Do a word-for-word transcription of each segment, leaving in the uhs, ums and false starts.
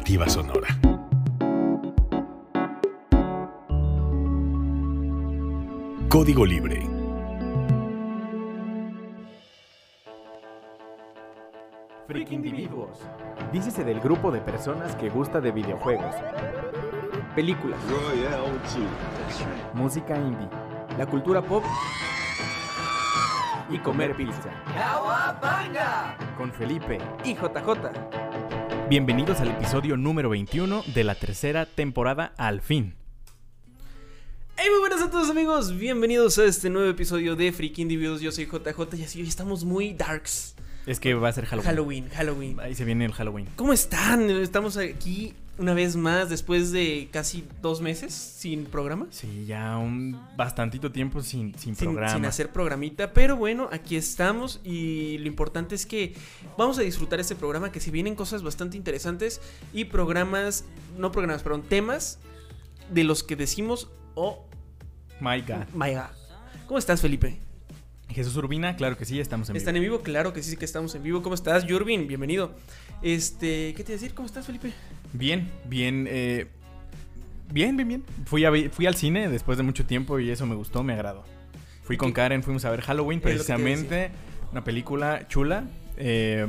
Alternativa sonora. Código Libre. Freaky Individuos. Dícese del grupo de personas que gusta de videojuegos, películas, música indie, la cultura pop y comer pizza. Con Felipe y J J. Bienvenidos al episodio número veintiuno de la tercera temporada al fin. Hey, muy buenas a todos amigos, bienvenidos a este nuevo episodio de Freaky Individuos. Yo soy J J y así hoy estamos muy darks. Es que va a ser Halloween. Halloween, Halloween. Ahí se viene el Halloween. ¿Cómo están? Estamos aquí una vez más después de casi dos meses sin programa. Sí, ya un bastantito tiempo sin, sin, sin programa. Sin hacer programita, pero bueno, aquí estamos y lo importante es que vamos a disfrutar este programa, que si vienen cosas bastante interesantes y programas, no programas, perdón, temas de los que decimos, oh My God. My God. ¿Cómo estás, Felipe? Jesús Urbina, claro que sí, estamos en vivo. ¿Están en vivo? Claro que sí, que estamos en vivo. ¿Cómo estás, Yurbin? Bienvenido. Este, ¿qué te iba a decir? ¿Cómo estás, Felipe? Bien, bien, eh, bien, bien, bien. Fui, a, fui al cine después de mucho tiempo y eso me gustó, me agradó. Fui con Karen, fuimos a ver Halloween, precisamente, una película chula. Eh,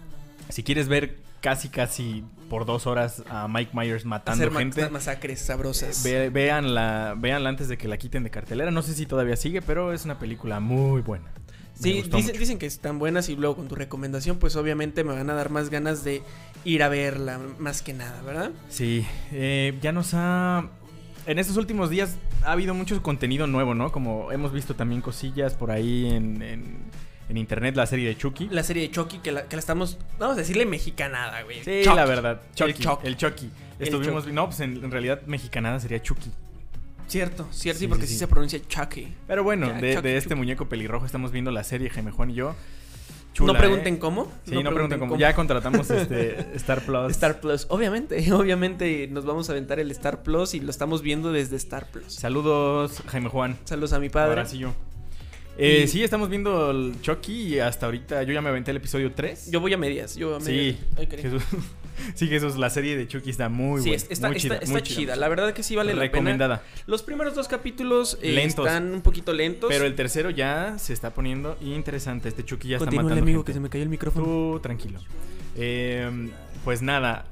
si quieres ver casi, casi por dos horas a Mike Myers matando Hacer gente. Ma- masacres sabrosas. Ve, véanla, véanla antes de que la quiten de cartelera. No sé si todavía sigue, pero es una película muy buena. Sí, dicen, dicen que están buenas y luego con tu recomendación, pues obviamente me van a dar más ganas de ir a verla, más que nada, ¿verdad? Sí, eh, ya nos ha... En estos últimos días ha habido mucho contenido nuevo, ¿no? Como hemos visto también cosillas por ahí en, en, en internet, la serie de Chucky. La serie de Chucky, que la, que la estamos, vamos a decirle mexicanada, güey. Sí, Chucky. la verdad. Chucky, El Chucky. El Chucky. Estuvimos... No, pues en, en realidad mexicanada sería Chucky. Cierto, cierto, sí, Sí, porque sí, sí, sí. se pronuncia Chucky. Pero bueno, Ya, de, Chucky, de este Chucky. muñeco pelirrojo estamos viendo la serie Jaime Juan y yo. Chula, no pregunten ¿eh? cómo. Sí, no, no pregunten cómo. Ya contratamos este Star Plus. Star Plus, obviamente, obviamente nos vamos a aventar el Star Plus y lo estamos viendo desde Star Plus. Saludos, Jaime Juan. Saludos a mi padre. Ahora sí yo. Eh, Y- Sí, estamos viendo el Chucky y hasta ahorita yo ya me aventé el episodio tres. Yo voy a medias, yo a medias. Sí, Ay, cariño. Jesús. Sí, Jesús, la serie de Chucky está muy Sí, buena. es- está, muy chida, está, muy está chida. La verdad que sí vale la pena. Recomendada. Los primeros dos capítulos eh, Lentos. están un poquito lentos. Pero el tercero ya se está poniendo interesante. Este Chucky ya está Continúa, matando amigo, gente. que se me cayó el micrófono. Tú, tranquilo. Eh, pues nada.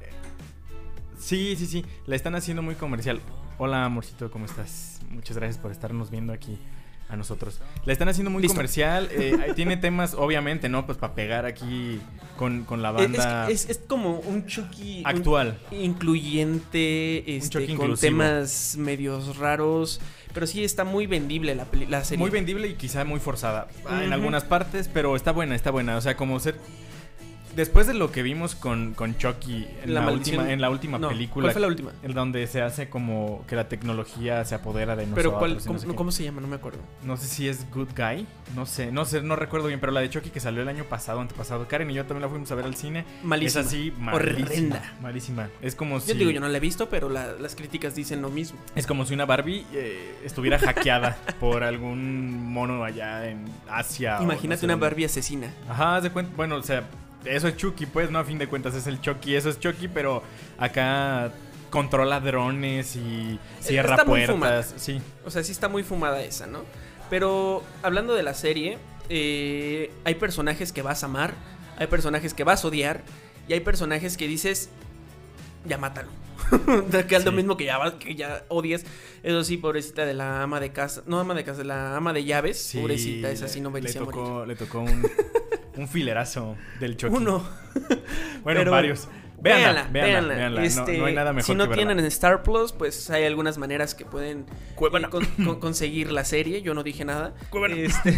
Sí, sí, sí. La están haciendo muy comercial. Hola, amorcito, ¿cómo estás? Muchas gracias por estarnos viendo aquí a nosotros. La están haciendo muy Listo. comercial. eh, tiene temas, obviamente, ¿no? Pues para pegar aquí con, con la Es, banda es, es como un Chucky un- actual. incluyente, este, Chucky con inclusivo. temas medios raros. Pero sí está muy vendible la, peli- la serie. Muy vendible y quizá muy forzada ah, en Ujú. algunas partes, pero está buena, está buena. O sea, como ser... Después de lo que vimos con, con Chucky en La la, maldición- última, en la última No, película. ¿cuál fue la última? En donde se hace como que la tecnología se apodera de nosotros. Pero ¿cuál, y no cómo, sé no, qué. ¿cómo se llama? No me acuerdo. No sé si es Good Guy. No sé, no sé, no recuerdo bien. Pero la de Chucky que salió el año pasado, antepasado. Karen y yo también la fuimos a ver al cine. Malísima. Es así, malísima. Horrenda. Malísima. Es como Yo si... digo, yo no la he visto, pero la- las críticas dicen lo mismo. Es como si una Barbie eh, estuviera hackeada por algún mono allá en Asia. o Imagínate no sé una dónde. Barbie asesina. Ajá, haz de cuenta. Bueno, o sea, eso es Chucky, pues, ¿no? A fin de cuentas es el Chucky. Eso es Chucky, pero acá controla drones y cierra Está muy fumada. puertas. Sí. O sea, sí está muy fumada esa, ¿no? Pero hablando de la serie, eh, hay personajes que vas a amar, hay personajes que vas a odiar y hay personajes que dices, ya mátalo. Que es lo Sí. mismo que ya, va- que ya odias. Eso sí, pobrecita de la ama de casa. No ama de casa, de la ama de llaves. Sí, pobrecita, esa sí no le merecía morir. tocó, le tocó un, un filerazo del Chucky. Uno. Bueno, Pero varios. Véanla, Véanla, véanla, véanla. véanla. No- Este, no, hay nada mejor si no que verla. tienen Star Plus, pues hay algunas maneras que pueden Cuevana. eh, con- con- conseguir la serie. Yo no dije nada. Cuevana. Este,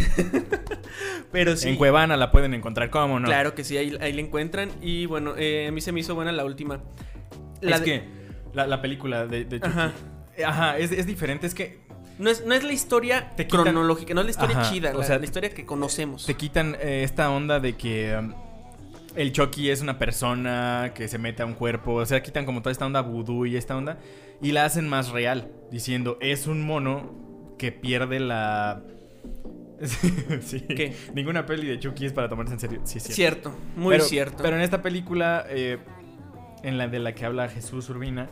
pero sí. En Cuevana la pueden encontrar, ¿cómo no? Claro que sí, ahí, ahí la encuentran. Y bueno, eh, a mí se me hizo buena la última. La es de- que la, la película de, de Chucky. Ajá. Ajá, es, es diferente. Es que No es, no es la historia Te quitan- cronológica, no es la historia Ajá, chida, o la, sea, la historia que conocemos. te quitan eh, esta onda de que um, el Chucky es una persona que se mete a un cuerpo. O sea, quitan como toda esta onda vudú y esta onda y la hacen más real, diciendo es un mono que pierde la... Sí. ¿Qué? Ninguna peli de Chucky es para tomarse en serio. Sí, sí. Cierto, muy Pero- cierto. Pero en esta película, eh, en la de la que habla Jesús Urbina.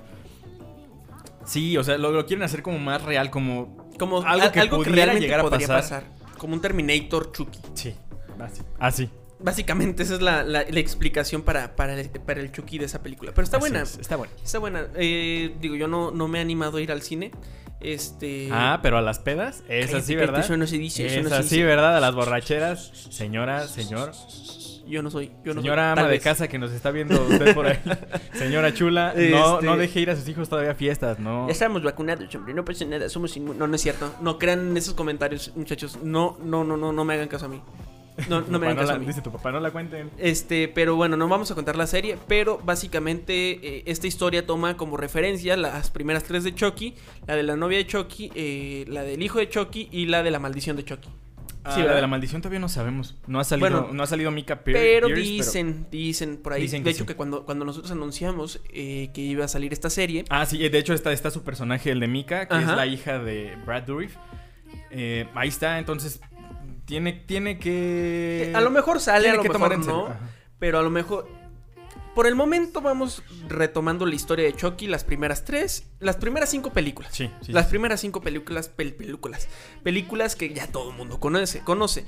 Sí, o sea, lo, lo quieren hacer como más real, como, Como algo que algo que pudiera realmente llegar a podría pasar. pasar. Como un Terminator Chucky. Sí, así. Así. Básicamente esa es la, la, la explicación para, para, el, para el Chucky de esa película. Pero está Así buena. es, está buena. Está buena. Eh, digo, yo no, no me he animado a ir al cine. Este. Ah, pero a las pedas, es cállate, así, cállate, ¿verdad? Eso no se dice. Eso Es no se así, dice. ¿verdad? A las borracheras, señora, señor. Yo no soy. Yo no Señora soy, ama tal de vez. casa que nos está viendo usted por ahí. Señora chula, no, Este- no deje ir a sus hijos todavía a fiestas, ¿no? Ya estamos vacunados, hombre. No pasa nada. Somos inmu- No, no es cierto. No crean en esos comentarios, muchachos. No, no, no, no, no me hagan caso a mí. No, Tu no me papá hagan caso la- a mí. Dice tu papá, no la cuenten. Este, pero bueno, no vamos a contar la serie, pero básicamente eh, esta historia toma como referencia las primeras tres de Chucky, la de la novia de Chucky, eh, la del hijo de Chucky y la de la maldición de Chucky. Ah, Sí, la ¿verdad? de la maldición todavía no sabemos. No ha salido, Bueno, no ha salido Mika Pierce. Pero Pierce, dicen, dicen por ahí, Dicen de que hecho sí. que cuando, cuando nosotros anunciamos eh, que iba a salir esta serie, Ah, sí, de hecho está, está su personaje, el de Mika, que Ajá. es la hija de Brad Dourif. Eh, ahí está, entonces tiene, tiene que... a lo mejor sale, tiene a lo que tomar mejor en serio. no, Ajá. pero a lo mejor... Por el momento vamos retomando la historia de Chucky, las primeras tres, las primeras cinco películas. Sí, sí, Las sí. primeras cinco películas, pel- películas, películas que ya todo el mundo conoce, conoce.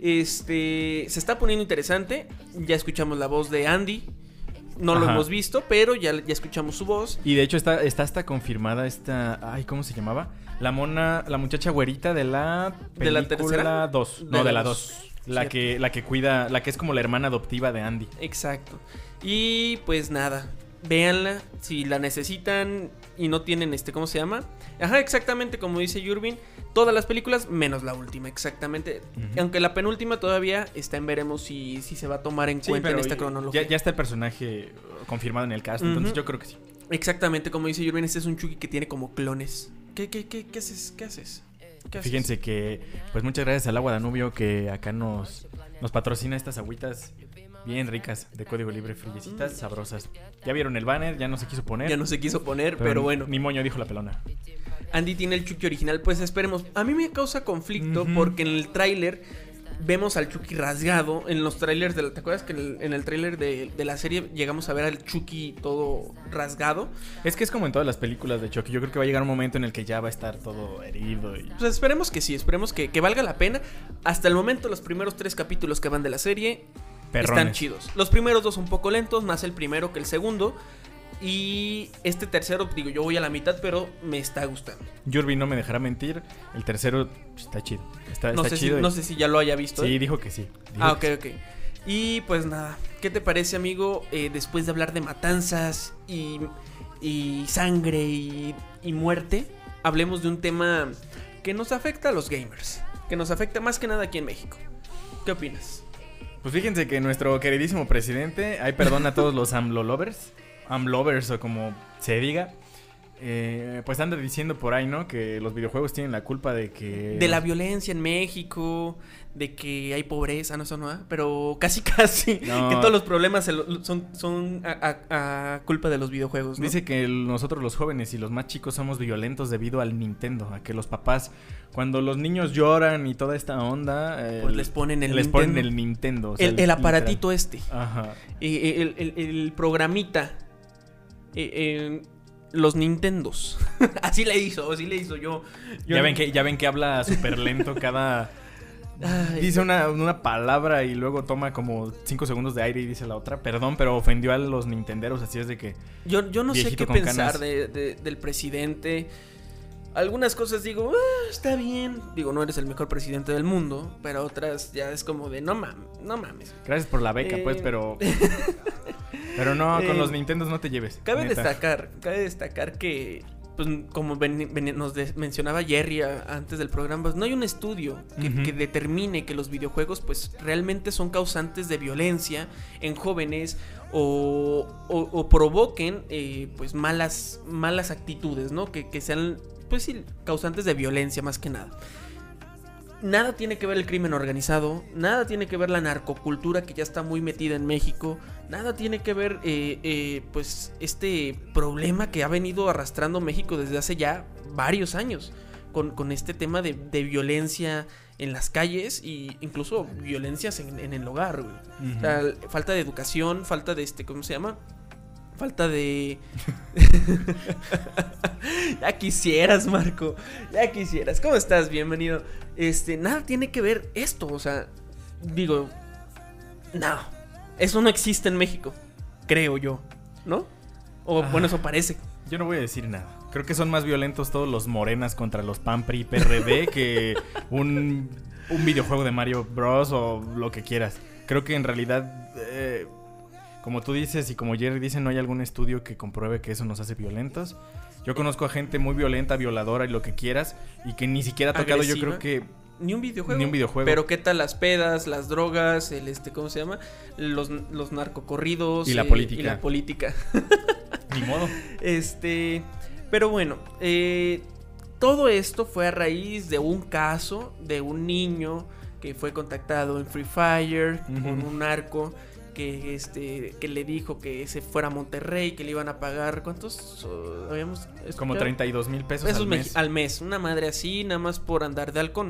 Este, se está poniendo interesante. Ya escuchamos la voz de Andy. No lo Ajá. hemos visto, pero ya, ya escuchamos su voz. Y de hecho está, está hasta confirmada esta... Ay, ¿cómo se llamaba? La mona, la muchacha güerita de la ¿De la película tercera? dos. De No, la de la dos. dos. La Cierto. que, la que cuida, la que es como la hermana adoptiva de Andy. Exacto. Y pues nada, véanla si la necesitan y no tienen este, ¿cómo se llama? Ajá, exactamente como dice Yurvin, todas las películas menos la última, exactamente. Ujú. Aunque la penúltima todavía está en veremos si, si se va a tomar en Sí, cuenta en pero esta cronología. ya, ya está el personaje confirmado en el cast, entonces Ujú. yo creo que sí. Exactamente como dice Yurvin, este es un Chucky que tiene como clones. ¿Qué, qué, qué, qué haces? ¿Qué haces? ¿Qué haces? Fíjense que, pues muchas gracias al Agua Danubio que acá nos, nos patrocina estas agüitas bien ricas de código libre, friecitas, sabrosas. Ya vieron el banner, ya no se quiso poner. Ya no se quiso poner, pero, bueno. Ni moño dijo la pelona. Andy tiene el Chucky original, pues esperemos. A mí me causa conflicto Ujú. porque en el tráiler vemos al Chucky rasgado. En los trailers, de la- ¿te acuerdas que en el, en el tráiler de, de la serie llegamos a ver al Chucky todo rasgado? Es que es como en todas las películas de Chucky. Yo creo que va a llegar un momento en el que ya va a estar todo herido. Y... Pues esperemos que sí, esperemos que, que valga la pena. Hasta el momento los primeros tres capítulos que van de la serie Perrones. están chidos. Los primeros dos un poco lentos, más el primero que el segundo. Y este tercero, digo, yo voy a la mitad, pero me está gustando. Yurbi no me dejará mentir. El tercero está chido. Está, No está sé, si, chido. y- no sé si ya lo haya visto. Sí, ¿eh? dijo que sí. Dijo Ah, ok, que ok. Y pues nada, ¿qué te parece, amigo? Eh, después de hablar de matanzas y, y sangre y, y muerte, hablemos de un tema que nos afecta a los gamers. Que nos afecta más que nada aquí en México. ¿Qué opinas? Pues fíjense que nuestro queridísimo presidente, ay perdón a todos los AMLO lovers, AMLovers o como se diga, eh, pues anda diciendo por ahí, ¿no? Que los videojuegos tienen la culpa de que... De la violencia en México, de que hay pobreza, no eso no, ¿eh? Pero casi casi, No. que todos los problemas se lo- son, son a, a- a culpa de los videojuegos, ¿no? Dice que el- nosotros los jóvenes y los más chicos somos violentos debido al Nintendo, a que los papás, cuando los niños lloran y toda esta onda, eh, Pues les ponen el les Nintendo. ponen el Nintendo. o sea, el, el aparatito literal. este. Ajá. Eh, el, el- el programita. eh, eh, los Nintendos. Así le hizo, así le hizo yo. yo Ya ven que ya ven que habla súper lento cada... Ay, Dice una, una palabra y luego toma como cinco segundos de aire y dice la otra. Perdón, pero ofendió a los nintenderos, así es de que... yo, yo no sé viejito qué con pensar canas. de, de- del presidente. Algunas cosas digo, "Ah, está bien. Digo, no eres el mejor presidente del mundo. Pero otras ya es como de, no mames, no mames. Gracias por la beca, Eh. pues, pero... Pero no, con Eh, los Nintendos no te lleves. Cabe neta. destacar, cabe destacar que, pues, como ven- ven- nos de- mencionaba Jerry a- antes del programa, pues, no hay un estudio que, Ujú. que determine que los videojuegos, pues, realmente son causantes de violencia en jóvenes o, o- o provoquen, eh, pues, malas, malas actitudes, ¿no? Que, que sean, pues, sí, causantes de violencia más que nada. Nada tiene que ver el crimen organizado, nada tiene que ver la narcocultura que ya está muy metida en México, nada tiene que ver eh, eh, pues este problema que ha venido arrastrando México desde hace ya varios años con, con este tema de, de violencia en las calles e incluso violencias en, en el hogar, güey. Ujú. O sea, falta de educación, falta de este, ¿cómo se llama? falta de... Ya quisieras, Marco, ya quisieras. ¿Cómo estás? Bienvenido. Este, nada tiene que ver esto, o sea, digo, no, eso no existe en México, creo yo, ¿no? O Ah. bueno, eso parece. Yo no voy a decir nada. Creo que son más violentos todos los morenas contra los P A N, P R I, P R D que un, un videojuego de Mario Bros. O lo que quieras. Creo que en realidad, eh, como tú dices y como Jerry dice, no hay algún estudio que compruebe que eso nos hace violentos. Yo conozco a gente muy violenta, violadora y lo que quieras, y que ni siquiera ha tocado, yo Agresiva. creo que... Ni un videojuego. Ni un videojuego. Pero qué tal las pedas, las drogas, el este, ¿cómo se llama? Los, los narcocorridos. Y la eh, política. Y la política. Ni modo. Este, pero bueno, eh, todo esto fue a raíz de un caso de un niño que fue contactado en Free Fire Ujú. con un narco que este que le dijo que se fuera a Monterrey, que le iban a pagar ¿cuántos uh, habíamos escuchado? Como treinta y dos mil pesos Pesos al meji- mes. al mes, una madre así, nada más por andar de halcón.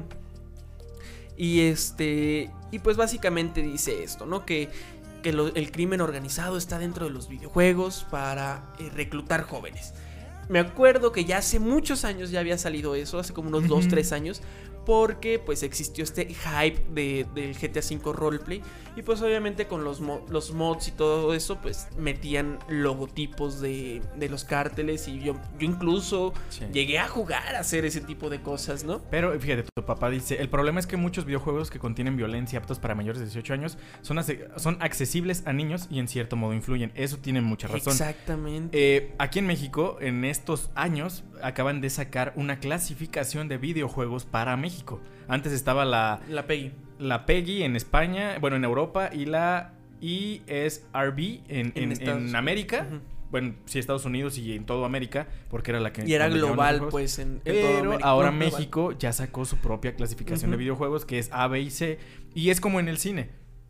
Y este y pues básicamente dice esto, ¿no? Que que lo- el crimen organizado está dentro de los videojuegos para eh, reclutar jóvenes. Me acuerdo que ya hace muchos años ya había salido eso, hace como unos dos, Ujú. tres años, porque pues existió este hype de, del G T A cinco Roleplay y pues obviamente con los, mo- los mods y todo eso pues metían logotipos de, de los cárteles y yo, yo incluso Sí. llegué a jugar a hacer ese tipo de cosas, ¿no? Pero fíjate, tu papá dice, el problema es que muchos videojuegos que contienen violencia aptos para mayores de dieciocho años son, ace- son accesibles a niños y en cierto modo influyen. Eso tiene mucha razón. Exactamente. Eh, aquí en México, en estos años, acaban de sacar una clasificación de videojuegos para México. Antes estaba la, La Peggy. la PEGI en España, bueno, en Europa, y la E S R B en, En en- Estados- en América. Ujú. Bueno, sí, Estados Unidos y en toda América, porque era la que... Y era donde llevaban los global, videojuegos. pues, en, en toda Pero América. ahora No, global. México ya sacó su propia clasificación de Ujú. videojuegos, que es A, B y C. Y es como en el cine.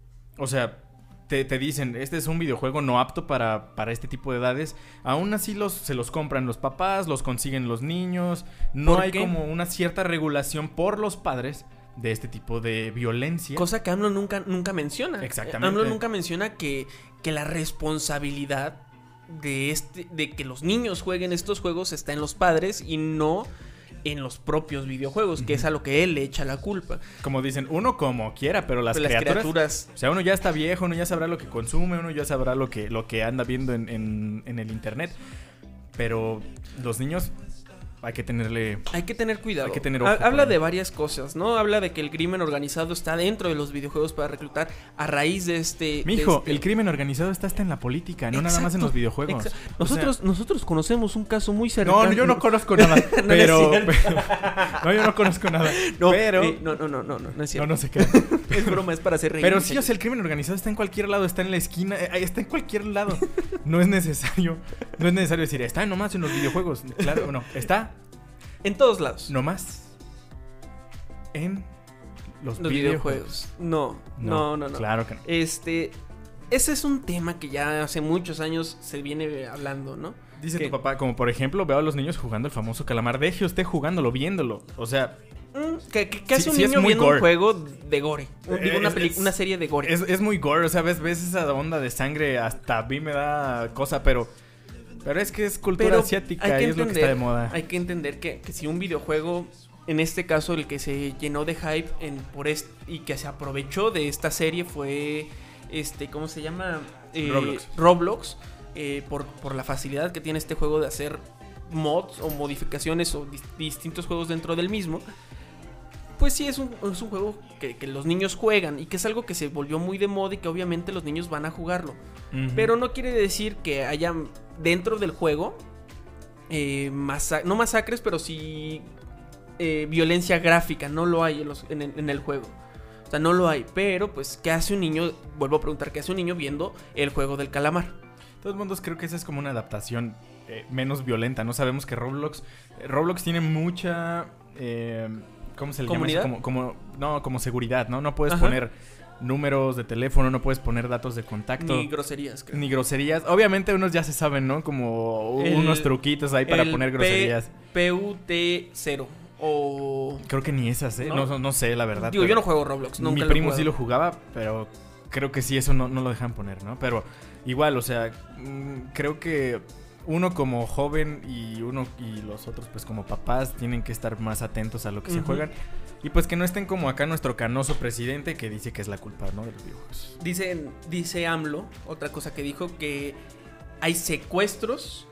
O sea, te, te dicen, este es un videojuego no apto para, para este tipo de edades. Aún así los, se los compran los papás, los consiguen los niños. No ¿Por hay qué? como una cierta regulación por los padres de este tipo de violencia. Cosa que AMLO nunca, nunca menciona. Exactamente. AMLO nunca menciona que, que la responsabilidad de este de que los niños jueguen estos juegos está en los padres y no en los propios videojuegos, que es a lo que él le echa la culpa. Como dicen, uno como quiera, pero las, Pero las criaturas, criaturas. O sea, uno ya está viejo, uno ya sabrá lo que consume, uno ya sabrá lo que, lo que anda viendo en, en, en el internet. Pero los niños hay que tenerle... Hay que tener cuidado. Hay que tener Ha- ojo Habla con de él. varias cosas, ¿no? Habla de que el crimen organizado está dentro de los videojuegos para reclutar a raíz de este... Mijo, de este- el crimen organizado está hasta en la política, no nada más en Exacto, los videojuegos. exacto. O sea, Nosotros, nosotros conocemos un caso muy cercano. no, yo no conozco nada, No es pero... cierto. no, yo no conozco nada, No, pero... eh, no, no, no, no, no, no es no, cierto. no sé qué. Es broma, es para hacer reír. Pero sí, o sea, el crimen organizado está en cualquier lado, está en la esquina, eh, está en cualquier lado. No es necesario, no es necesario decir, está nomás en los videojuegos. Claro, no, está En todos lados. nomás en los, Los videojuegos. videojuegos. No, no, no, no. Claro que no. Este, ese es un tema que ya hace muchos años se viene hablando, ¿no? Dice ¿Qué? tu papá, como por ejemplo, veo a los niños jugando el famoso calamar. Deje usted jugándolo, viéndolo. O sea, Mm, ¿Qué, qué- qué Sí, hace un sí es niño muy viendo gore. un juego de gore? Un- Digo, una, Es- peli- es- una serie de gore. es, es muy gore. O sea, ves, ves esa onda de sangre, hasta a mí me da cosa, pero... Pero es que es cultura Pero asiática hay y que es lo que está de entender- moda. Hay que entender que, que si un videojuego, en este caso el que se llenó de hype en, por est- y que se aprovechó de esta serie fue, este, ¿cómo se llama? Eh, Roblox. Roblox, eh, por, por la facilidad que tiene este juego de hacer mods o modificaciones o dis- distintos juegos dentro del mismo. Pues sí, es un, es un juego que, que los niños juegan y que es algo que se volvió muy de moda y que obviamente los niños van a jugarlo. Ujú. Pero no quiere decir que haya dentro del juego eh, masa- no masacres, pero sí eh, violencia gráfica. No lo hay en, los- en el, en el juego. O sea, no lo hay. Pero, pues, ¿qué hace un niño? Vuelvo a preguntar, ¿qué hace un niño viendo el juego del calamar? De todos modos, creo que esa es como una adaptación eh, menos violenta. No sabemos que Roblox... eh, Roblox tiene mucha... eh, ¿Cómo se le ¿Comunidad? llama eso? Como, como, no, como seguridad, ¿no? No puedes Ajá. poner números de teléfono, no puedes poner datos de contacto. Ni groserías, creo. Ni groserías. Obviamente unos ya se saben, ¿no? Como El- unos truquitos ahí para El poner P- groserías. P U T cero. O... Creo que ni esas, ¿eh? ¿No? No, no, no sé, la verdad. Digo, yo pero no juego Roblox. Nunca Mi lo he primo sí jugado. lo jugaba, pero creo que sí, eso no, no lo dejan poner, ¿no? Pero igual, o sea, mm, creo que uno como joven y uno y los otros pues como papás tienen que estar más atentos a lo que uh-huh. se juegan. Y pues que no estén como acá nuestro canoso presidente que dice que es la culpa, ¿no? De los videojuegos. Dice, dice AMLO, otra cosa que dijo, que hay secuestros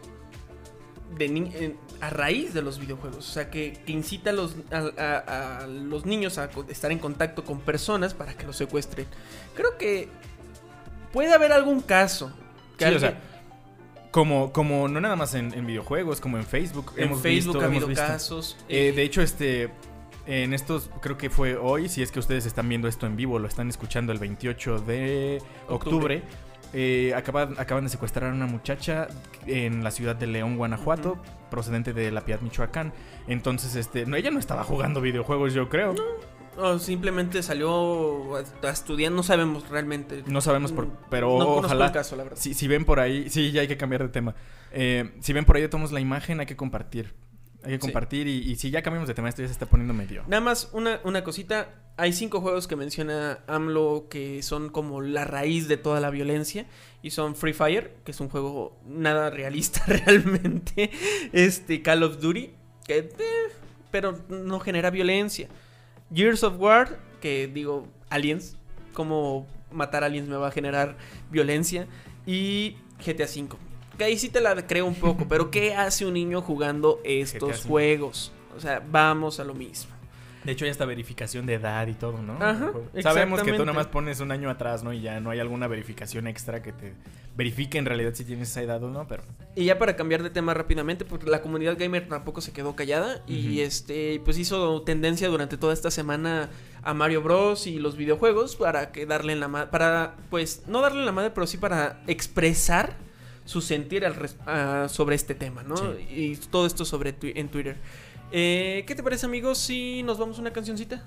de ni- a raíz de los videojuegos. O sea, que, que incita a los, a, a, a los niños a estar en contacto con personas para que los secuestren. Creo que puede haber algún caso. Que sí, alguien... o sea, como, como no nada más en, en videojuegos, como en Facebook. En hemos Facebook visto, ha habido hemos visto. casos. Eh, eh, de hecho, este... En estos, creo que fue hoy, si es que ustedes están viendo esto en vivo, lo están escuchando el veintiocho de octubre, eh, acaban, acaban de secuestrar a una muchacha en la ciudad de León, Guanajuato, uh-huh. procedente de La Piedad, Michoacán. Entonces, este, no, ella no estaba jugando videojuegos, yo creo. No, no simplemente salió a, a estudiar, no sabemos realmente. No sabemos, por, pero no ojalá, el caso, la verdad. Si, si ven por ahí, sí, ya hay que cambiar de tema. Eh, si ven por ahí, tomamos la imagen, hay que compartir. Hay que compartir sí. y, y si ya cambiamos de tema, esto ya se está poniendo medio. Nada más una, una cosita. Hay cinco juegos que menciona AMLO que son como la raíz de toda la violencia. Y son Free Fire, que es un juego nada realista realmente. Este, Call of Duty, que eh, pero no genera violencia. Gears of War, que digo, aliens. Cómo matar aliens me va a generar violencia. Y G T A cinco. Que ahí sí te la creo un poco, pero ¿qué hace un niño jugando estos juegos? O sea, vamos a lo mismo. De hecho, hay hasta verificación de edad y todo, ¿no? Ajá, sabemos que tú nada más pones un año atrás, ¿no? Y ya no hay alguna verificación extra que te verifique en realidad si tienes esa edad o no, pero... Y ya para cambiar de tema rápidamente, porque la comunidad gamer tampoco se quedó callada. Uh-huh. Y este, pues hizo tendencia durante toda esta semana a Mario Bros. Y los videojuegos para que darle en la madre... Para, pues, no darle en la madre, pero sí para expresar su sentir al res- uh, sobre este tema, ¿no? Sí. Y todo esto sobre tu- en Twitter. Eh, ¿Qué te parece, amigos, si nos vamos a una cancioncita?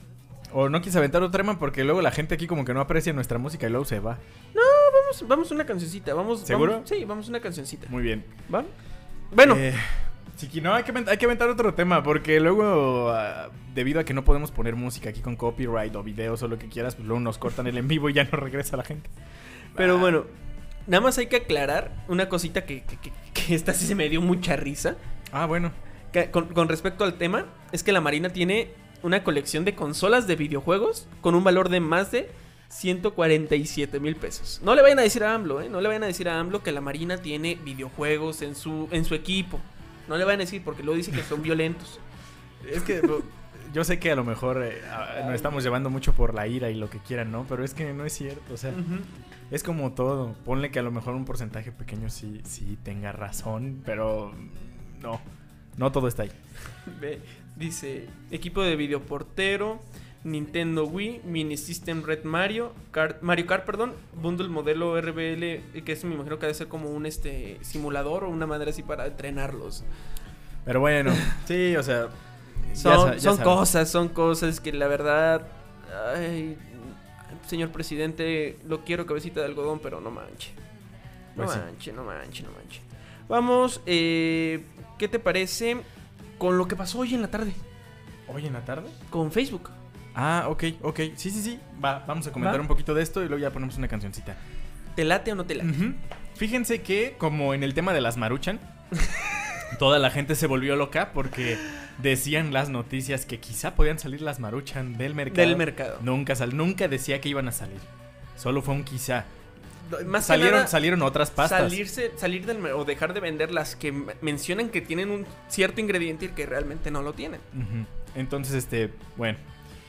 O no quise aventar otro tema porque luego la gente aquí como que no aprecia nuestra música y luego se va. No, vamos, vamos a una cancioncita. Vamos, ¿seguro? Vamos, sí, vamos a una cancioncita. Muy bien. ¿Va? Bueno. Eh, chiqui, no, hay que, hay que aventar otro tema porque luego, uh, debido a que no podemos poner música aquí con copyright o videos o lo que quieras, pues luego nos cortan el en vivo y ya no regresa la gente. Pero ah. bueno... Nada más hay que aclarar una cosita que, que, que, que esta sí se me dio mucha risa. Ah, bueno. Que, con, con respecto al tema, es que la Marina tiene una colección de consolas de videojuegos con un valor de más de ciento cuarenta y siete mil pesos. No le vayan a decir a AMLO, ¿eh? No le vayan a decir a AMLO que la Marina tiene videojuegos en su, en su equipo. No le vayan a decir porque luego dicen que son violentos. Es que... Yo sé que a lo mejor eh, nos estamos llevando mucho por la ira y lo que quieran, ¿no? Pero es que no es cierto, o sea, uh-huh. es como todo. Ponle que a lo mejor un porcentaje pequeño sí, sí tenga razón, pero no, no todo está ahí. Ve, dice, equipo de videoportero, Nintendo Wii, Mini System Red Mario, Kart, Mario Kart, perdón, Bundle modelo R B L, que eso me imagino que debe ser como un este simulador o una madre así para entrenarlos. Pero bueno, sí, o sea... Son, ya, ya son cosas, son cosas que la verdad, ay, señor presidente, lo quiero cabecita de algodón, pero no manche. No pues manche, sí. no manche, no manche. Vamos, eh, ¿qué te parece con lo que pasó hoy en la tarde? ¿Hoy en la tarde? Con Facebook. Ah, ok, ok. Sí, sí, sí. Va, vamos a comentar ¿Va? un poquito de esto y luego ya ponemos una cancioncita. ¿Te late o no te late? Uh-huh. Fíjense que, como en el tema de las Maruchan, toda la gente se volvió loca porque decían las noticias que quizá podían salir las Maruchan del mercado. Del mercado. Nunca, sal, nunca decía que iban a salir. Solo fue un quizá. Más salieron, nada, salieron otras pastas. Salirse, salir del o dejar de vender las que mencionan que tienen un cierto ingrediente y que realmente no lo tienen. Uh-huh. Entonces, este, bueno.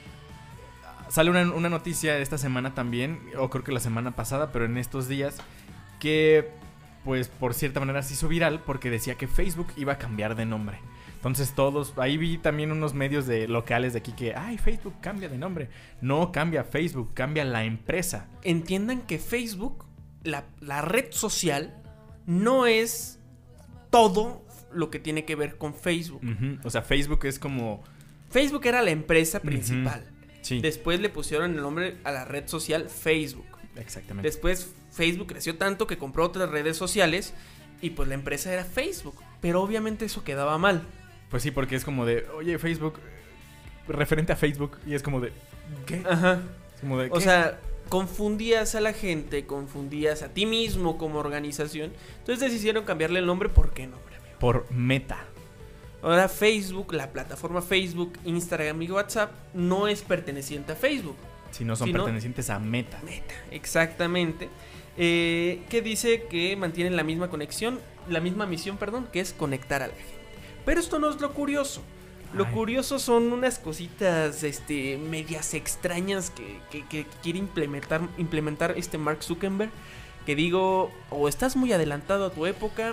Sale una, una noticia esta semana también, o creo que la semana pasada, pero en estos días, que pues por cierta manera se hizo viral porque decía que Facebook iba a cambiar de nombre. Entonces todos, ahí vi también unos medios de locales de aquí que, ay, Facebook cambia de nombre. No cambia Facebook, cambia la empresa. Entiendan que Facebook, la, la red social, no es todo lo que tiene que ver con Facebook. Uh-huh. O sea, Facebook es como... Facebook era la empresa principal. Uh-huh. Sí. Después le pusieron el nombre a la red social Facebook. Exactamente. Después Facebook creció tanto que compró otras redes sociales y pues la empresa era Facebook. Pero obviamente eso quedaba mal. Pues sí, porque es como de, oye, Facebook, referente a Facebook, y es como de, ¿qué? Ajá. Es como de, o ¿qué? sea, confundías a la gente, confundías a ti mismo como organización. Entonces decidieron cambiarle el nombre. ¿Por qué nombre, amigo? Por Meta. Ahora Facebook, la plataforma Facebook, Instagram y WhatsApp no es perteneciente a Facebook. Si no son sino pertenecientes a Meta. Meta, exactamente. Eh, que dice que mantienen la misma conexión, la misma misión, perdón, que es conectar a la gente. Pero esto no es lo curioso. Lo Ay. curioso son unas cositas este, medias extrañas que, que, que quiere implementar, implementar este Mark Zuckerberg. Que digo, o estás muy adelantado a tu época,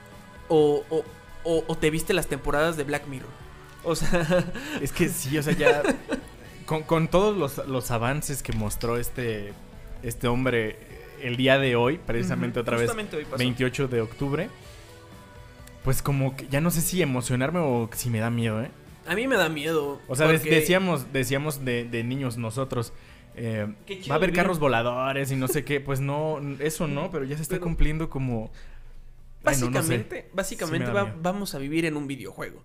o, o, o, o te viste las temporadas de Black Mirror. O sea, Es que sí, o sea, ya... con, con todos los, los avances que mostró este, este hombre el día de hoy, precisamente Ujú, otra vez, justamente hoy pasó. veintiocho de octubre, pues como que ya no sé si emocionarme o si me da miedo, ¿eh? a mí me da miedo. O sea, de- porque- decíamos, decíamos de, de niños nosotros, eh, Qué chido va a haber vivir. carros voladores y no sé qué, pues no, eso no, pero ya se está Pero- cumpliendo como... Ay, no, no sé. Básicamente, básicamente Sí me da va- miedo. vamos a vivir en un videojuego.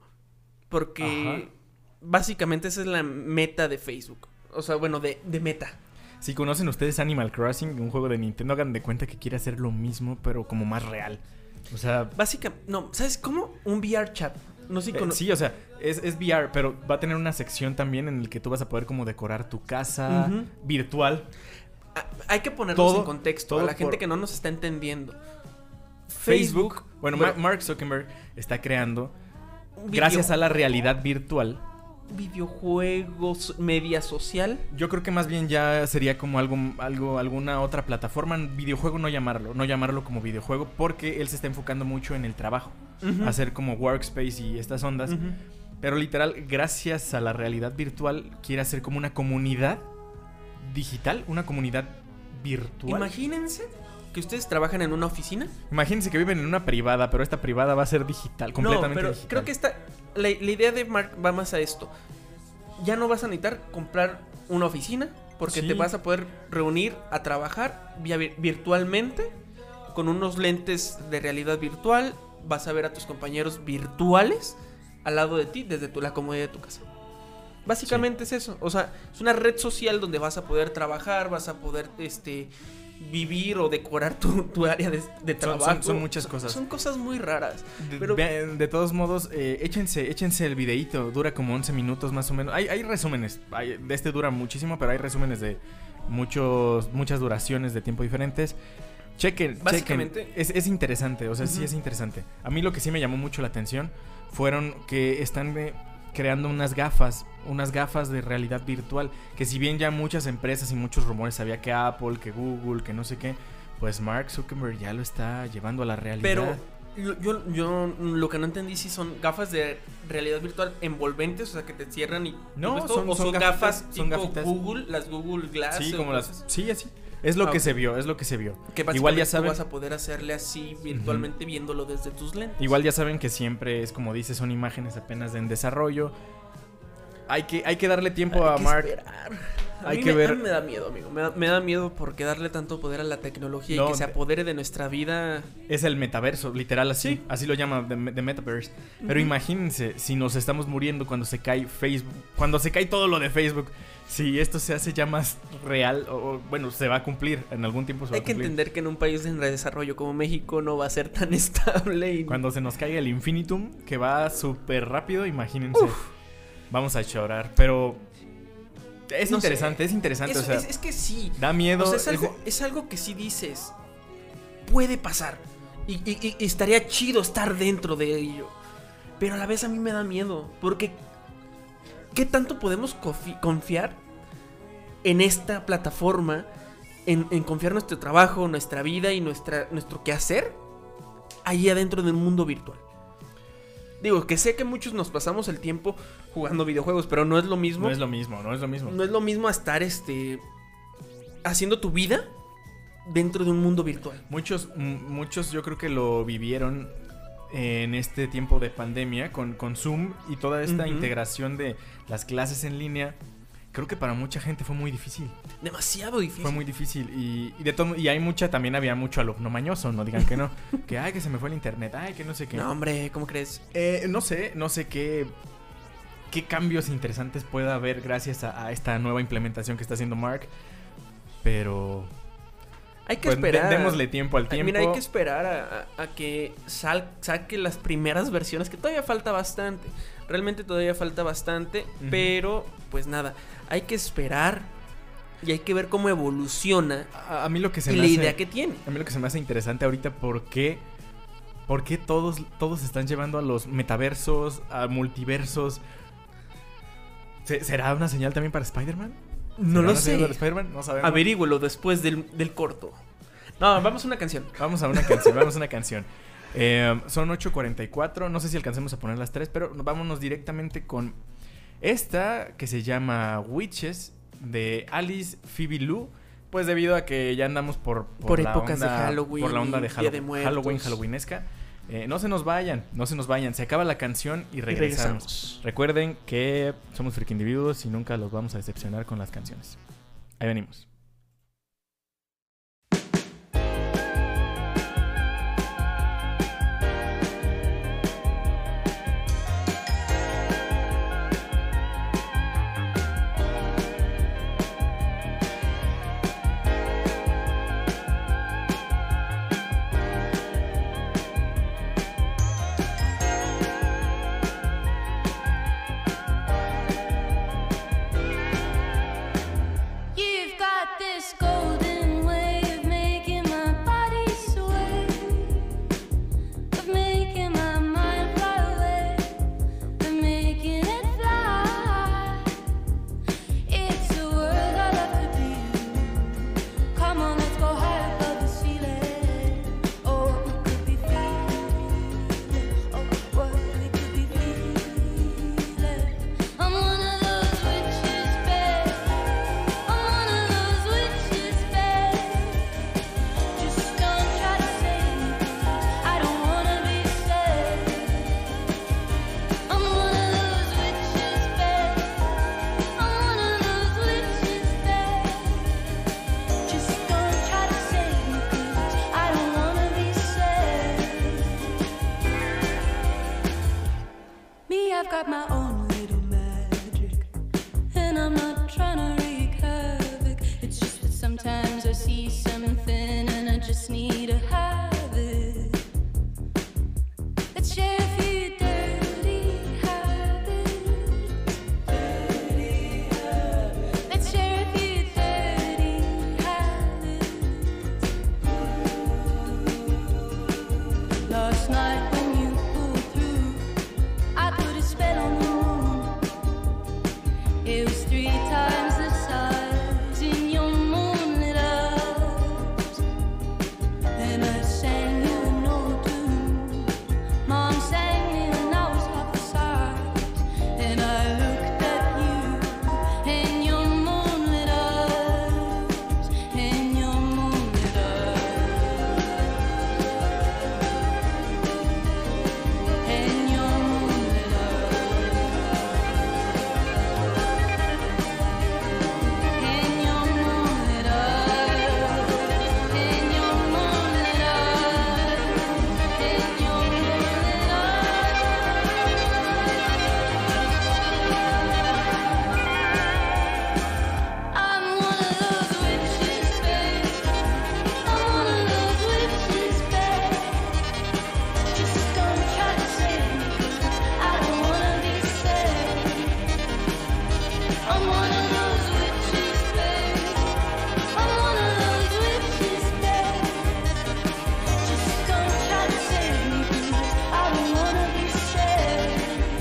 Porque Ajá. básicamente esa es la meta de Facebook. O sea, bueno, de, de meta. Si conocen ustedes Animal Crossing, un juego de Nintendo, hagan de cuenta que quiere hacer lo mismo, pero como más real. O sea, Básicamente, no, ¿sabes cómo? Un V R chat. No sé si eh, cono- sí, o sea, es, es V R, pero va a tener una sección también en la que tú vas a poder como decorar tu casa Ujú. virtual. Ah, hay que ponernos todo- en contexto todo a la gente por- que no nos está entendiendo. Facebook, bueno, bueno, Ma- Mark Zuckerberg está creando, un gracias video- a la realidad virtual, videojuegos, media social. yo creo que más bien ya sería como algo, algo, alguna otra plataforma, videojuego no llamarlo, no llamarlo como videojuego, porque él se está enfocando mucho en el trabajo, Ujú. hacer como workspace y estas ondas. Ujú. Pero literal, gracias a la realidad virtual, quiere hacer como una comunidad digital, una comunidad virtual. Imagínense que ustedes trabajan en una oficina. Imagínense que viven en una privada, pero esta privada va a ser digital, completamente No, pero digital. creo que esta la, la idea de Mark va más a esto. Ya no vas a necesitar comprar una oficina porque Sí. te vas a poder reunir a trabajar vía vir- virtualmente con unos lentes de realidad virtual. Vas a ver a tus compañeros virtuales al lado de ti desde tu, la comodidad de tu casa. Básicamente es eso. O sea, es una red social donde vas a poder trabajar, vas a poder este vivir o decorar tu, tu área de, de Son- trabajo. son- son muchas cosas. Son cosas muy raras. De, Pero vean, de todos modos, eh, échense, échense el videíto, dura como once minutos más o menos. Hay, hay resúmenes, hay- de este dura muchísimo, pero hay resúmenes de muchos, muchas duraciones de tiempo diferentes. Chequen, Básicamente- chequen. Es, es interesante, o sea, sí Ujú. es interesante. A mí lo que sí me llamó mucho la atención fueron que están eh, creando unas gafas, unas gafas de realidad virtual, que si bien ya muchas empresas y muchos rumores sabía que Apple, que Google, que no sé qué, pues Mark Zuckerberg ya lo está llevando a la realidad. Pero yo, yo, yo lo que no entendí si son gafas de realidad virtual envolventes, o sea, que te cierran y... No, todo esto, son- o son son gafitas, gafas son tipo gafitas. Google, las Google Glass. Sí, o como las. cosas Sí, así. Es lo Ah, que ok. se vio, es lo que se vio. que básicamente Igual ya tú saben, vas a poder hacerle así virtualmente viéndolo desde tus lentes. igual ya saben que siempre es como dice, son imágenes apenas en desarrollo. Hay que, hay que darle tiempo Hay a que Mark. esperar. A Hay mí que me, ver- a mí me da miedo, amigo. Me da, me da miedo porque darle tanto poder a la tecnología No, y que se de- apodere de nuestra vida. Es el metaverso, literal así. Sí. Así lo llama de, de Metaverse. Pero Ujú. imagínense si nos estamos muriendo cuando se cae Facebook, cuando se cae todo lo de Facebook. Si esto se hace ya más real, o, o, bueno, se va a cumplir, en algún tiempo se va Hay a que cumplir. entender que en un país en desarrollo como México no va a ser tan estable. Y... Cuando se nos caiga el Infinitum, que va súper rápido, imagínense. Vamos a llorar, pero es No sé. interesante, es interesante, Eso- o sea, es, es que sí. da miedo. O sea, es, es- algo, es algo que sí dices, puede pasar. Y, y- y- y estaría chido estar dentro de ello. Pero a la vez a mí me da miedo. Porque, ¿qué tanto podemos confi- confiar en esta plataforma? En, en confiar nuestro trabajo, nuestra vida y nuestra, nuestro quehacer ahí adentro del mundo virtual. Digo, que sé que muchos nos pasamos el tiempo jugando videojuegos, pero no es lo mismo. no es lo mismo, no es lo mismo. No es lo mismo a estar este haciendo tu vida dentro de un mundo virtual. Muchos, m- muchos yo creo que lo vivieron en este tiempo de pandemia con, con Zoom y toda esta Ujú. integración de las clases en línea. Creo que para mucha gente fue muy difícil. Demasiado difícil. Fue muy difícil. Y, y de todo, y hay mucha, también había mucho alumno mañoso, no digan que no. Que ay, que se me fue el internet, ay, que no sé qué. No, hombre, ¿cómo crees? Eh, no sé, no sé qué, qué cambios interesantes pueda haber gracias a, a esta nueva implementación que está haciendo Mark. pero... Hay que pues, esperar. de- démosle tiempo al tiempo. Mira, hay que esperar a, a- a que sal, saque las primeras versiones, que todavía falta bastante. Realmente todavía falta bastante, Ujú. pero pues nada, hay que esperar y hay que ver cómo evoluciona A, a mí lo que se y me la hace... idea que tiene. A mí lo que se me hace interesante ahorita, ¿por qué, por qué todos, todos se están llevando a los metaversos, a multiversos? ¿Se- ¿Será una señal también para Spider-Man? No ¿Será lo una señal sé. para Spider-Man? No sabemos. Averígüelo después del, del corto. No, vamos a una canción. Vamos a una canción, vamos a una canción. Eh, son ocho cuarenta y cuatro, no sé si alcancemos a poner las tres, pero vámonos directamente con esta que se llama Witches de Alice Phoebe Lou. Pues debido a que ya andamos por, por, Por la épocas de onda, Halloween por la onda de y Día Hallow- de Muertos. Halloween, Halloweenesca. Eh, no se nos vayan, no se nos vayan. Se acaba la canción y Y regresamos. regresamos. Recuerden que somos freak individuos y nunca los vamos a decepcionar con las canciones. Ahí venimos. You've got this golden way of making my body sway, of making my mind fly away, of making it fly. It's a world I love to be. Come on, let's go high above the ceiling. Oh, what we could be feeling. Oh, what we could be feeling. I'm one of those witches, babe. I'm one of those witches, babe. Just don't try to save me, 'cause I don't wanna be saved. I'm one of those witches, babe. I'm one of those witches, babe. Just don't try to save me, 'cause I don't wanna be saved. Me, I've got my own little magic, and I'm not trying to wreak havoc. It's just that sometimes I see something and I just need to have it. Let's share a few dirty habits. Dirty habits. Let's share a few dirty habits. Last night when you pulled through, I put a spell on the moon. It was three times the size in your moonlit eyes. And I sang you an old tune. Mom sang me when I was half the size. And I looked at you in your moonlit eyes, in your moonlit eyes, in your moonlit In your moonlit eyes, in your moonlit eyes, in your moonlit eyes. I'm one of those witches, babe. I'm one of those witches, babe. Just don't try to save me, 'cause I don't wanna be saved. I'm one of those witches, babe. I'm one of those witches, babe. Just don't try to save me, 'cause I don't wanna be saved.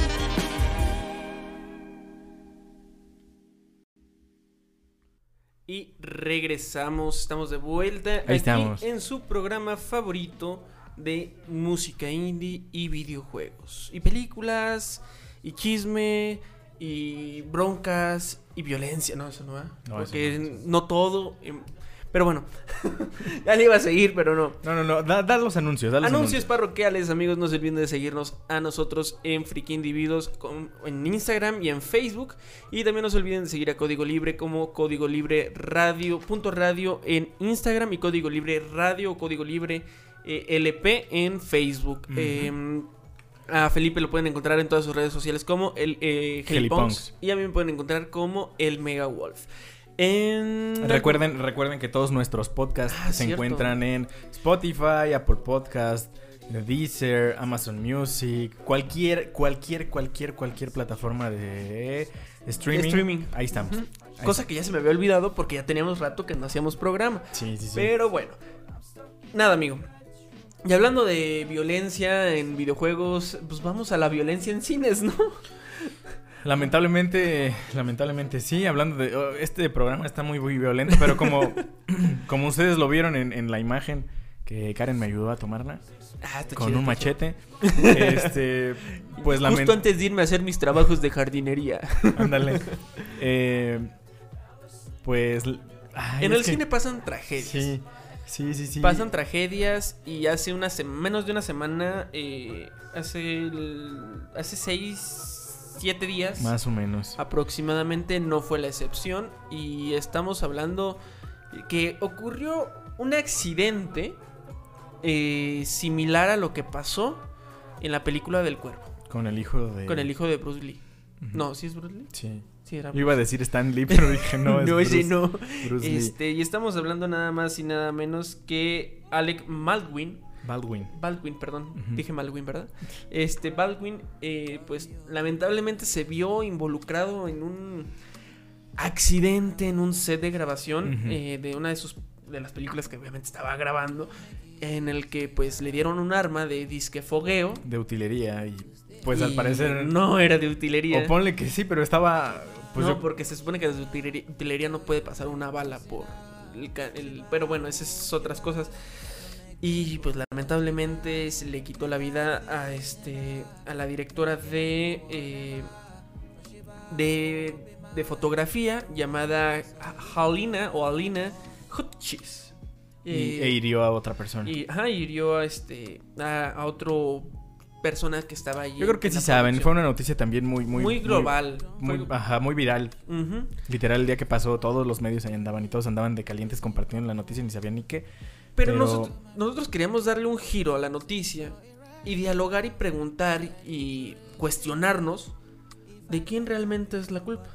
Y regresamos, estamos de vuelta aquí estamos. en su programa favorito de música indie y videojuegos. Y películas, y chisme, y broncas, y violencia. No, eso no va. No, Porque eso no, no todo. em, Pero bueno, ya le iba a seguir, pero no. No, no, no, da, da los anuncios, da los Anuncios anuncios. parroquiales, amigos, no se olviden de seguirnos a nosotros en Friki Individuos con- en Instagram y en Facebook. Y también no se olviden de seguir a Código Libre como Código Libre Radio, punto radio en Instagram y Código Libre Radio o Código Libre eh, L P en Facebook. Ujú. Eh, a Felipe lo pueden encontrar en todas sus redes sociales como el eh, Helipunks. Helipunks, y a mí me pueden encontrar como el Mega Wolf. En... Recuerden, recuerden que todos nuestros podcasts Ah, se cierto. encuentran en Spotify, Apple Podcast, Deezer, Amazon Music, cualquier, cualquier, cualquier, cualquier plataforma de streaming. Streaming. Ahí estamos. Ujú. Ahí Cosa está. que ya se me había olvidado porque ya teníamos rato que no hacíamos programa. Sí, sí, sí. Pero bueno, nada, amigo. Y hablando de violencia en videojuegos, pues vamos a la violencia en cines, ¿no? Lamentablemente, lamentablemente sí, hablando de... oh, este programa está muy, muy violento, pero como, como ustedes lo vieron en, en la imagen que Karen me ayudó a tomarla, Ah, está con chido, un está chido. machete, este... Pues Justo lamentablemente... antes de irme a hacer mis trabajos de jardinería. Ándale. Eh, pues... ay, en es el que- cine pasan tragedias. Sí, sí, sí, sí. Pasan tragedias y hace una se- menos de una semana, eh, hace, el- hace seis, siete días Más o menos. aproximadamente no fue la excepción y estamos hablando que ocurrió un accidente eh, similar a lo que pasó en la película del Cuervo Con el hijo de... con el hijo de Bruce Lee. Ujú. No, ¿sí es Bruce Lee? Sí. Sí, era Yo iba a decir Stan Lee, pero dije no, es no, ese Bruce, no. Bruce Lee. Este, y estamos hablando nada más y nada menos que Alec Baldwin. Baldwin. Baldwin, perdón. Ujú. Dije Baldwin, ¿verdad? Este, Baldwin, eh, pues lamentablemente se vio involucrado en un accidente en un set de grabación Ujú. eh, de una de sus de las películas que obviamente estaba grabando, en el que pues le dieron un arma de disque fogueo. De utilería y... Pues y al parecer... no era de utilería. O ponle que sí, pero estaba... Pues no, yo- porque se supone que desde utilería, utilería no puede pasar una bala por el, ca- el- pero bueno, esas son otras cosas. Y pues lamentablemente se le quitó la vida a este a la directora de eh, de, de fotografía llamada Halina o Alina Hutchins. y, Eh, e hirió a otra persona. y ajá, hirió a este a, a otro persona que estaba allí. Yo creo que en sí la saben, fue producción. una noticia también muy... Muy, muy global. Muy, Fue- muy- ajá, muy viral. Ujú. Literal, el día que pasó, todos los medios ahí andaban y todos andaban de calientes compartiendo la noticia y ni sabían ni qué. Pero, Pero- Nosotros, nosotros queríamos darle un giro a la noticia y dialogar y preguntar y cuestionarnos de quién realmente es la culpa.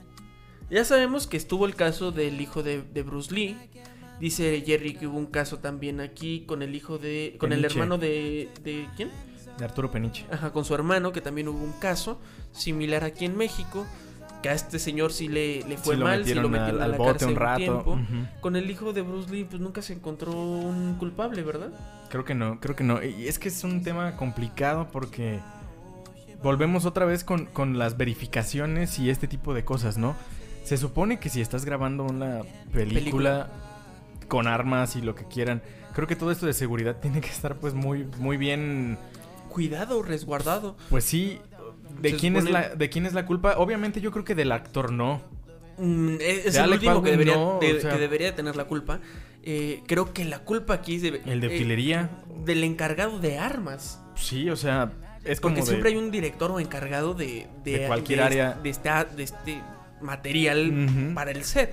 Ya sabemos que estuvo el caso del hijo de, de Bruce Lee. Dice Jerry que hubo un caso también aquí con el hijo de... con el Peniche. hermano de... ¿de quién? De Arturo Peniche. Ajá, con su hermano, que también hubo un caso similar aquí en México. Que a este señor sí le, le fue Sí, lo mal, sí metieron lo metieron al, a al la bote cárcel un un rato. tiempo. Ujú. Con el hijo de Bruce Lee, pues nunca se encontró un culpable, ¿verdad? Creo que no, creo que no. Y es que es un tema complicado porque volvemos otra vez con, con las verificaciones y este tipo de cosas, ¿no? Se supone que si estás grabando una película, Película. con armas y lo que quieran, creo que todo esto de seguridad tiene que estar pues muy, muy bien. Cuidado, resguardado. Pues sí. ¿De Se quién es supone- la, de quién es la culpa? Obviamente yo creo que del actor no. Mm, es es De el Alec último que Baldwin, debería, no, de, o sea- que debería de tener la culpa. Eh, creo que la culpa aquí es de, El de eh, utilería. del encargado de armas. Sí, o sea, es Porque como siempre de... hay un director o encargado de, De cualquier de- área. de, esta- de este material Ujú. para el set.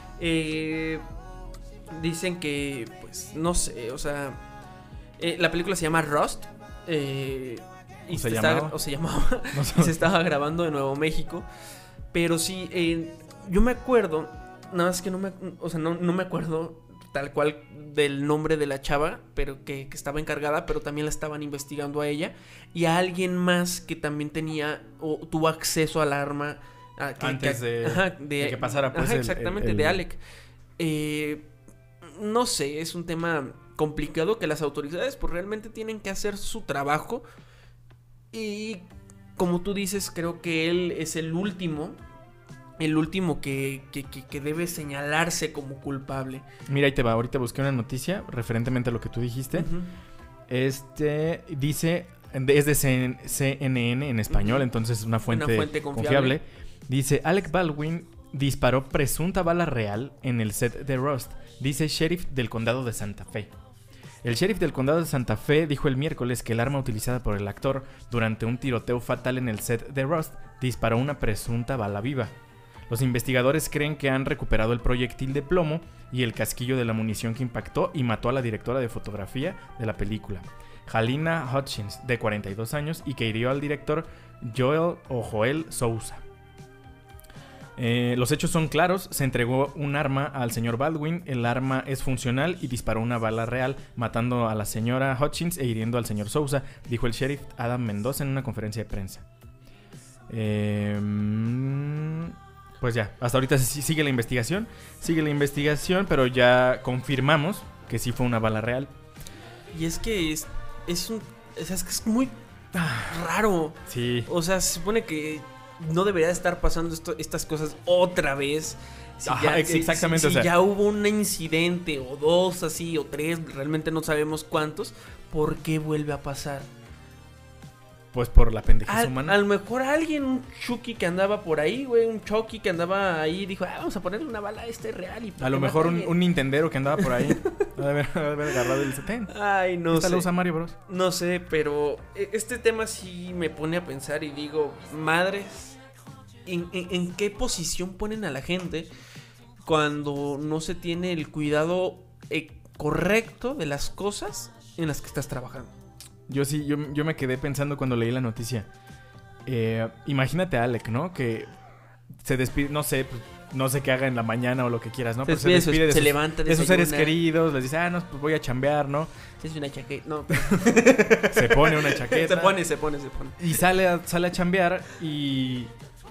Eh, dicen que, pues, no sé, o sea, eh, la película se llama Rust. eh, y ¿O se está- llamaba? o se llamaba. No sé. Y se estaba grabando en Nuevo México. Pero sí, eh, yo me acuerdo, nada más que no me, o sea, no, no me acuerdo tal cual del nombre de la chava, pero que, que estaba encargada, pero también la estaban investigando a ella y a alguien más que también tenía o tuvo acceso al arma a- que- Antes que- de- ajá, de que pasara, pues, ajá, el- exactamente, el- de el- Alec. Eh, no sé, es un tema complicado que las autoridades pues realmente tienen que hacer su trabajo. Y como tú dices, creo que él es el último, el último que, que, que, que debe señalarse como culpable. Mira, ahí te va. Ahorita busqué una noticia referentemente a lo que tú dijiste. Ujú. Este dice, es de C N N en español, Ujú. entonces es una fuente, Una fuente confiable. confiable. Dice, Alec Baldwin disparó presunta bala real en el set de Rust, dice sheriff del condado de Santa Fe. El sheriff del condado de Santa Fe dijo el miércoles que el arma utilizada por el actor durante un tiroteo fatal en el set de Rust disparó una presunta bala viva. Los investigadores creen que han recuperado el proyectil de plomo y el casquillo de la munición que impactó y mató a la directora de fotografía de la película, Halina Hutchins, de cuarenta y dos años, y que hirió al director Joel o Joel Sousa. Eh, los hechos son claros, se entregó un arma al señor Baldwin, el arma es funcional y disparó una bala real, matando a la señora Hutchins e hiriendo al señor Sousa, dijo el sheriff Adam Mendoza en una conferencia de prensa. Eh, pues ya, hasta ahorita sigue la investigación, sigue la investigación, pero ya confirmamos que sí fue una bala real. Y es que es, es un... Es, es que es muy raro. Sí. O sea, se supone que no debería estar pasando esto, estas cosas otra vez. Si Ajá, ya, ex- exactamente, Si, si o sea. ya hubo un incidente o dos así o tres, realmente no sabemos cuántos. ¿Por qué vuelve a pasar? Pues por la pendejez A, humana. a lo mejor alguien, un Chucky que andaba por ahí, güey, un Chucky que andaba ahí, dijo, ah, vamos a ponerle una bala a este real. Y A lo mejor un, un nintendero que andaba por ahí. Ha de haber, ha de haber agarrado el setén. Ay, no Esta sé. lo usa Mario Bros. No sé, pero este tema sí me pone a pensar y digo, madres, ¿en, en, en qué posición ponen a la gente cuando no se tiene el cuidado eh, correcto de las cosas en las que estás trabajando? Yo sí, yo, yo me quedé pensando cuando leí la noticia. Eh, imagínate a Alec, ¿no? Que se despide, no sé, pues, no sé qué haga en la mañana o lo que quieras, ¿no? Se Pero despide, se despide de se sus, levanta, de sus seres desayuna. queridos, les dice, ah, no, pues voy a chambear, ¿no? Es una chaqueta, no. Se pone una chaqueta. se pone, se pone, se pone. Y sale a, sale a chambear y...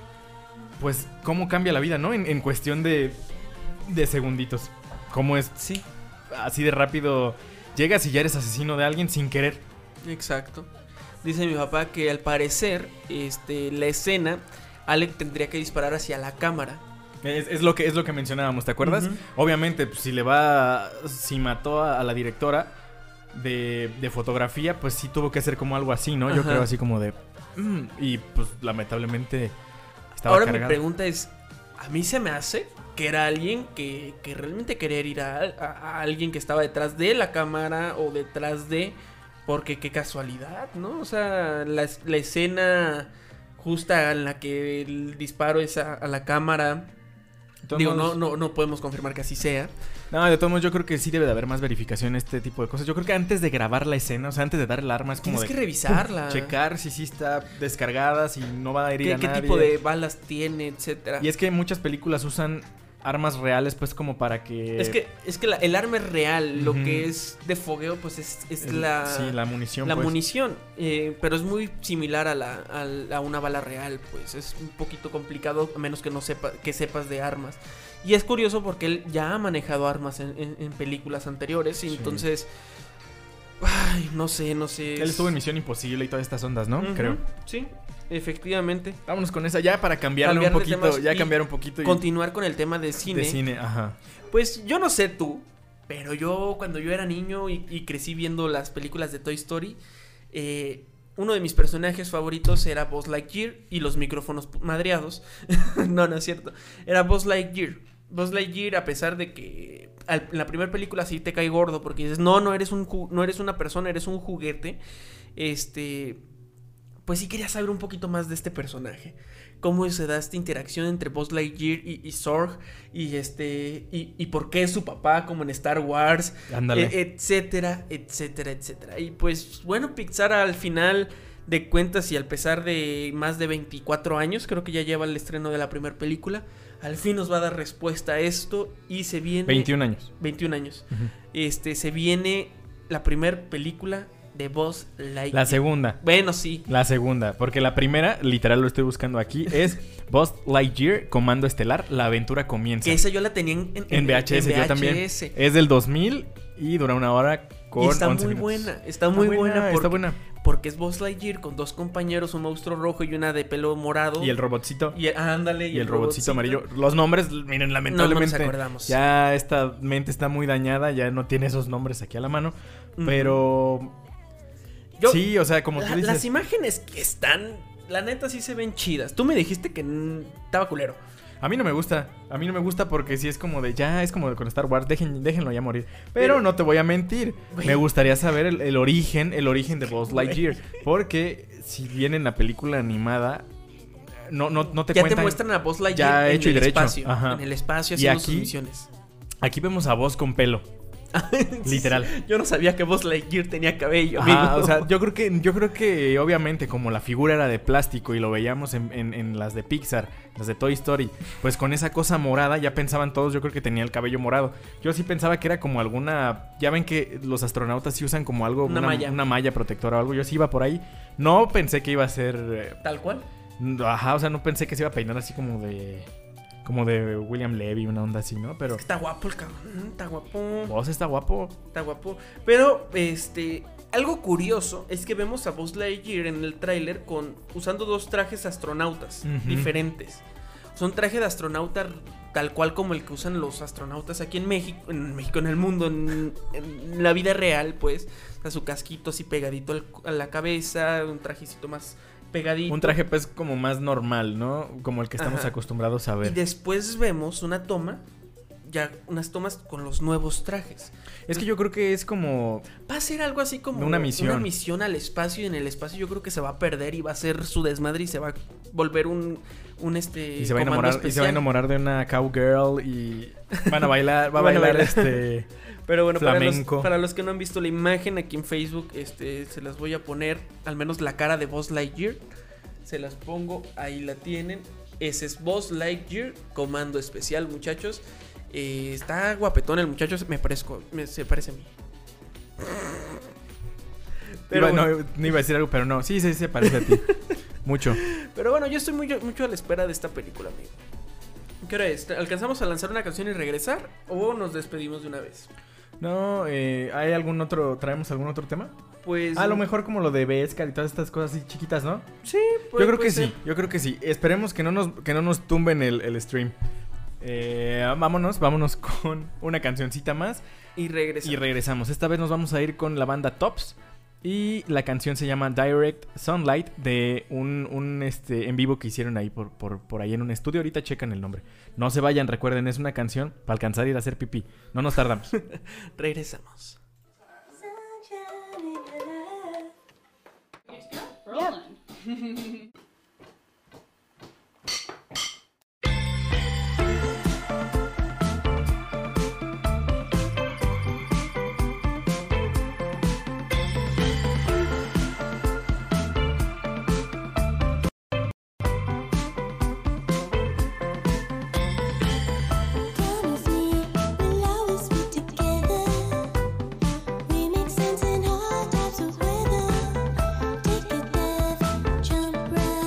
Pues, ¿cómo cambia la vida, no? En, en cuestión de, de segunditos. ¿Cómo es? Sí, Así de rápido llegas y ya eres asesino de alguien sin querer. exacto. Dice mi papá que al parecer, este, la escena, Alec tendría que disparar hacia la cámara. Es, es lo que es lo que mencionábamos, ¿te acuerdas? Ujú. Obviamente, pues, si le va... Si mató a, a la directora de, de fotografía, pues sí tuvo que hacer como algo así, ¿no? Yo Ajá. creo así como de... mm, y pues lamentablemente estaba Ahora mi cargado. pregunta es, a mí se me hace que era alguien que, que realmente quería ir a, a- a alguien que estaba detrás de la cámara o detrás de... Porque qué casualidad, ¿no? O sea, la, es- la escena justa en la que el disparo es a, a la cámara. De todos Digo, no, modos- no, no podemos confirmar que así sea. No, de todos modos yo creo que sí debe de haber más verificación en este tipo de cosas. Yo creo que antes de grabar la escena, o sea, antes de dar el arma es como Tienes de... que revisarla. Checar si sí está descargada, si no va a herir ¿Qué, a qué nadie. tipo de balas tiene, etcétera? Y es que muchas películas usan armas reales pues como para que... Es que, es que la- el arma es real, lo Ujú. que es de fogueo pues es, es el- la, Sí, la munición la pues. munición, eh, pero es muy similar a, la, a, la- a una bala real, pues es un poquito complicado a menos que no sepa, que sepas de armas. Y es curioso porque él ya ha manejado armas en, en- en películas anteriores y Sí. entonces, ay, no sé, no sé. Él estuvo en Misión Imposible y todas estas ondas, ¿no? Ujú, Creo. Sí, efectivamente. Vámonos con esa ya para cambiarle Cambiar un de poquito, temas ya y cambiar un poquito y Continuar con el tema de cine. de cine, ajá. Pues yo no sé tú, pero yo cuando yo era niño y, y crecí viendo las películas de Toy Story, eh, uno de mis personajes favoritos era Buzz Lightyear y los micrófonos pu- madreados. No, no es cierto. Era Buzz Lightyear. Buzz Lightyear, a pesar de que al- en la primera película sí te cae gordo porque dices, no, no eres, un ju- no eres una persona, eres un juguete. Este... Pues sí quería saber un poquito más de este personaje. Cómo se da esta interacción entre Buzz Lightyear y, y Zorg. Y este. Y, y por qué es su papá, como en Star Wars. Ándale. e- etcétera, etcétera, etcétera. Y pues, bueno, Pixar al final de cuentas y al pesar de más de veinticuatro años, creo que ya lleva el estreno de la primera película. Al fin nos va a dar respuesta a esto. Y se viene. veintiún años. veintiún años. Ujú. Este, se viene la primera película de Buzz Lightyear. La segunda. Bueno, sí. La segunda, porque la primera, literal lo estoy buscando aquí, es Buzz Lightyear, Comando Estelar, la aventura comienza. Que esa yo la tenía en, en, En V H S, en yo también. V H S. Es del dos mil y dura una hora con Y está once muy minutos. buena, está muy buena, porque, está buena. porque es Buzz Lightyear con dos compañeros, un monstruo rojo y una de pelo morado. Y el robotcito. Y el- ándale, Y el robotcito amarillo. Los nombres, miren, lamentablemente. No, no nos acordamos. Ya esta mente está muy dañada, ya no tiene esos nombres aquí a la mano. Ujú. Pero. Yo- sí, o sea, como La- tú dices. las imágenes que están, la neta sí se ven chidas. Tú me dijiste que mm, estaba culero. A mí no me gusta. A mí no me gusta porque sí es como de ya, es como de con Star Wars. Dejen, déjenlo ya morir. Pero, Pero- no te voy a mentir. Güey. Me gustaría saber el, el origen, el origen de Buzz Güey. Lightyear. Porque si bien en la película animada. No, no, no te Ya cuentan. te muestran a Buzz Lightyear ya en hecho y el derecho. espacio. Ajá. En el espacio Y haciendo sus aquí- misiones. Aquí vemos a Buzz con pelo. Literal. Yo no sabía que Buzz Lightyear tenía cabello, Ajá, amigo. o sea, yo creo que yo creo que obviamente como la figura era de plástico y lo veíamos en, en, en las de Pixar, las de Toy Story, pues con esa cosa morada ya pensaban todos, yo creo que tenía el cabello morado. Yo sí pensaba que era como alguna, ya ven que los astronautas sí usan como algo, Una una, malla. una malla protectora o algo, yo sí iba por ahí. No pensé que iba a ser, eh, Tal cual. ajá, o sea, no pensé que se iba a peinar así como de, como de William Levy, una onda así, ¿no? Pero Está guapo el cabrón, está guapo. vos está guapo. Está guapo. Pero, este, algo curioso es que vemos a Buzz Lightyear en el tráiler con usando dos trajes astronautas Ujú. diferentes. Son traje de astronauta tal cual como el que usan los astronautas aquí en México, en México, en el mundo, en, en la vida real, pues. O sea, su casquito así pegadito al- a la cabeza, un trajecito más pegadito. Un traje pues como más normal, ¿no? Como el que estamos Ajá. acostumbrados a Y ver. después vemos una toma, ya unas tomas con los nuevos trajes. Es que yo creo que es como Va a ser algo así como Una misión. una misión al espacio, y en el espacio yo creo que se va a perder y va a ser su desmadre y se va a volver un, un este y se va a comando enamorar y se va a especial. enamorar de una cowgirl y van a bailar, va a Van a bailar bailar. este Pero bueno, para los, flamenco. para los que no han visto la imagen aquí en Facebook, este se las voy a poner, al menos la cara de Buzz Lightyear. Se las pongo, ahí la tienen. Ese es Buzz Lightyear, comando especial, muchachos. Eh, está guapetón el muchacho, me parezco, me, se parece a mí. Pero Iba- bueno. no, no iba a decir algo, pero no, sí, sí, se parece a ti. Mucho. Pero bueno, yo estoy muy, mucho a la espera de esta película, amigo. ¿Qué hora es? ¿Alcanzamos a lanzar una canción y regresar? ¿O nos despedimos de una vez? No, eh, ¿hay algún otro, traemos algún otro tema? Pues... A lo mejor como lo de Beskar y todas estas cosas así chiquitas, ¿no? Sí, Yo puede- creo puede que ser. sí, yo creo que sí. Esperemos que no nos, que no nos tumben el, el stream. Eh, vámonos, vámonos con una cancioncita más Y regresamos. y regresamos. Esta vez nos vamos a ir con la banda Tops. Y la canción se llama Direct Sunlight, de un, un este, en vivo que hicieron ahí por, por, por ahí en un estudio. Ahorita checan el nombre. No se vayan, recuerden, es una canción para alcanzar a ir a hacer pipí. No nos tardamos. Regresamos. Promise me we'll always be together. We make sense in all types of weather. Take a dive, jump right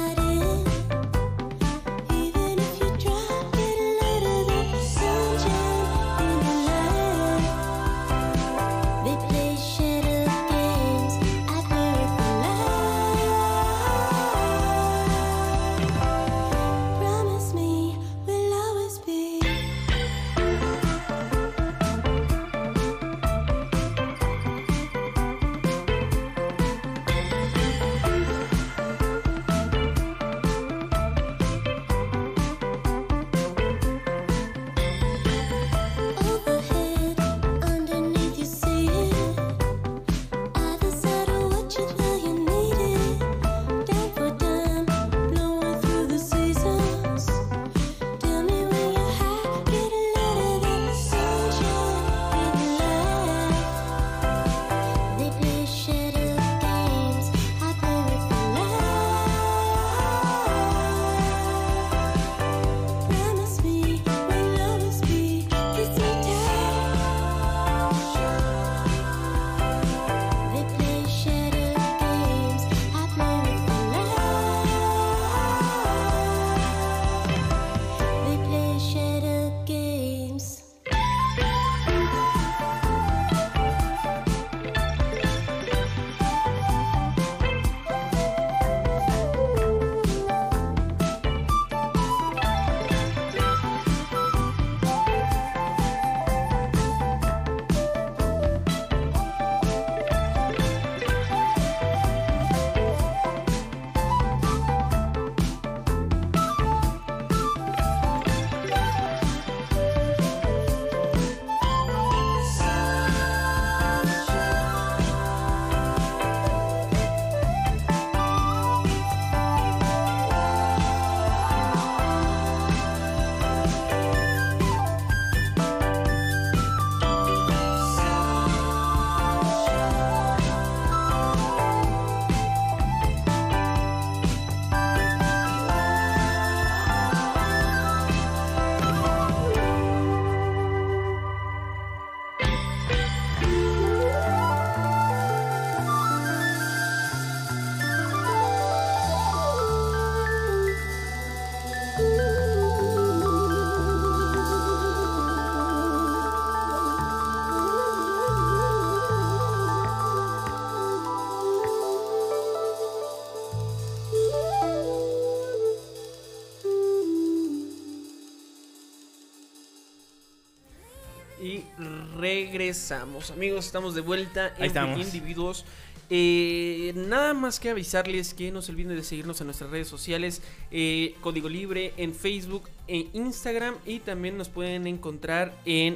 regresamos. Amigos, estamos de vuelta Ahí en estamos. Freaky Individuos. Eh, nada más que avisarles que no se olviden de seguirnos en nuestras redes sociales, eh, Código Libre en Facebook e Instagram, y también nos pueden encontrar en,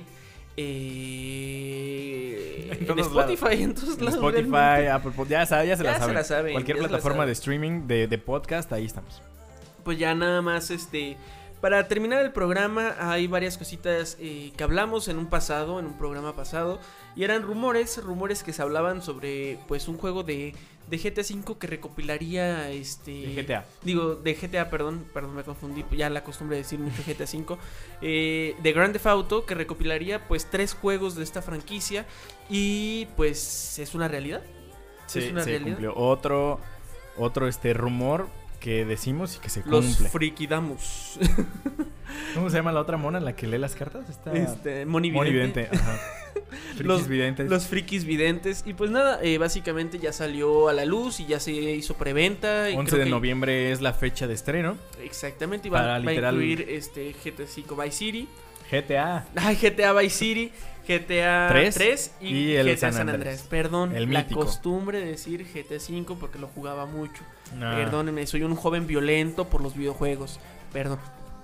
eh, En en todos Spotify, lados. en todos En lados. Spotify, realmente. Apple Pod- ya, sabe- ya se Ya la se saben. la saben, Cualquier ya se la plataforma saben. de streaming de, de podcast, ahí estamos. Pues ya nada más, este, para terminar el programa, hay varias cositas eh, que hablamos en un pasado, en un programa pasado, y eran rumores, rumores que se hablaban sobre, pues, un juego de, de G T A cinco que recopilaría, este... De G T A. Digo, de G T A, perdón, perdón, me confundí, ya la costumbre de decir mucho G T A cinco, eh, de Grand Theft Auto, que recopilaría, pues, tres juegos de esta franquicia, y, pues, es una realidad. Sí, es una se realidad. cumplió. Otro, otro este rumor que decimos y que se Los cumple. frikidamus. ¿Cómo se llama la otra mona, la que lee las cartas? Está... Este, monividente. Monividente, ajá. Frikis Los- videntes. Los frikis videntes. Y pues nada, eh, básicamente ya salió a la luz y ya se hizo preventa. Y once creo de que- noviembre es la fecha de estreno. Exactamente, y va, Para va a literal- incluir este G T A cinco Vice City. G T A. Ay, G T A Vice City, G T A Tres, tres y, y el G T A San San Andrés. Andrés. Perdón, El la mítico. costumbre de decir G T A cinco porque lo jugaba mucho. Ah. Perdónenme, soy un joven violento por los videojuegos. Perdón.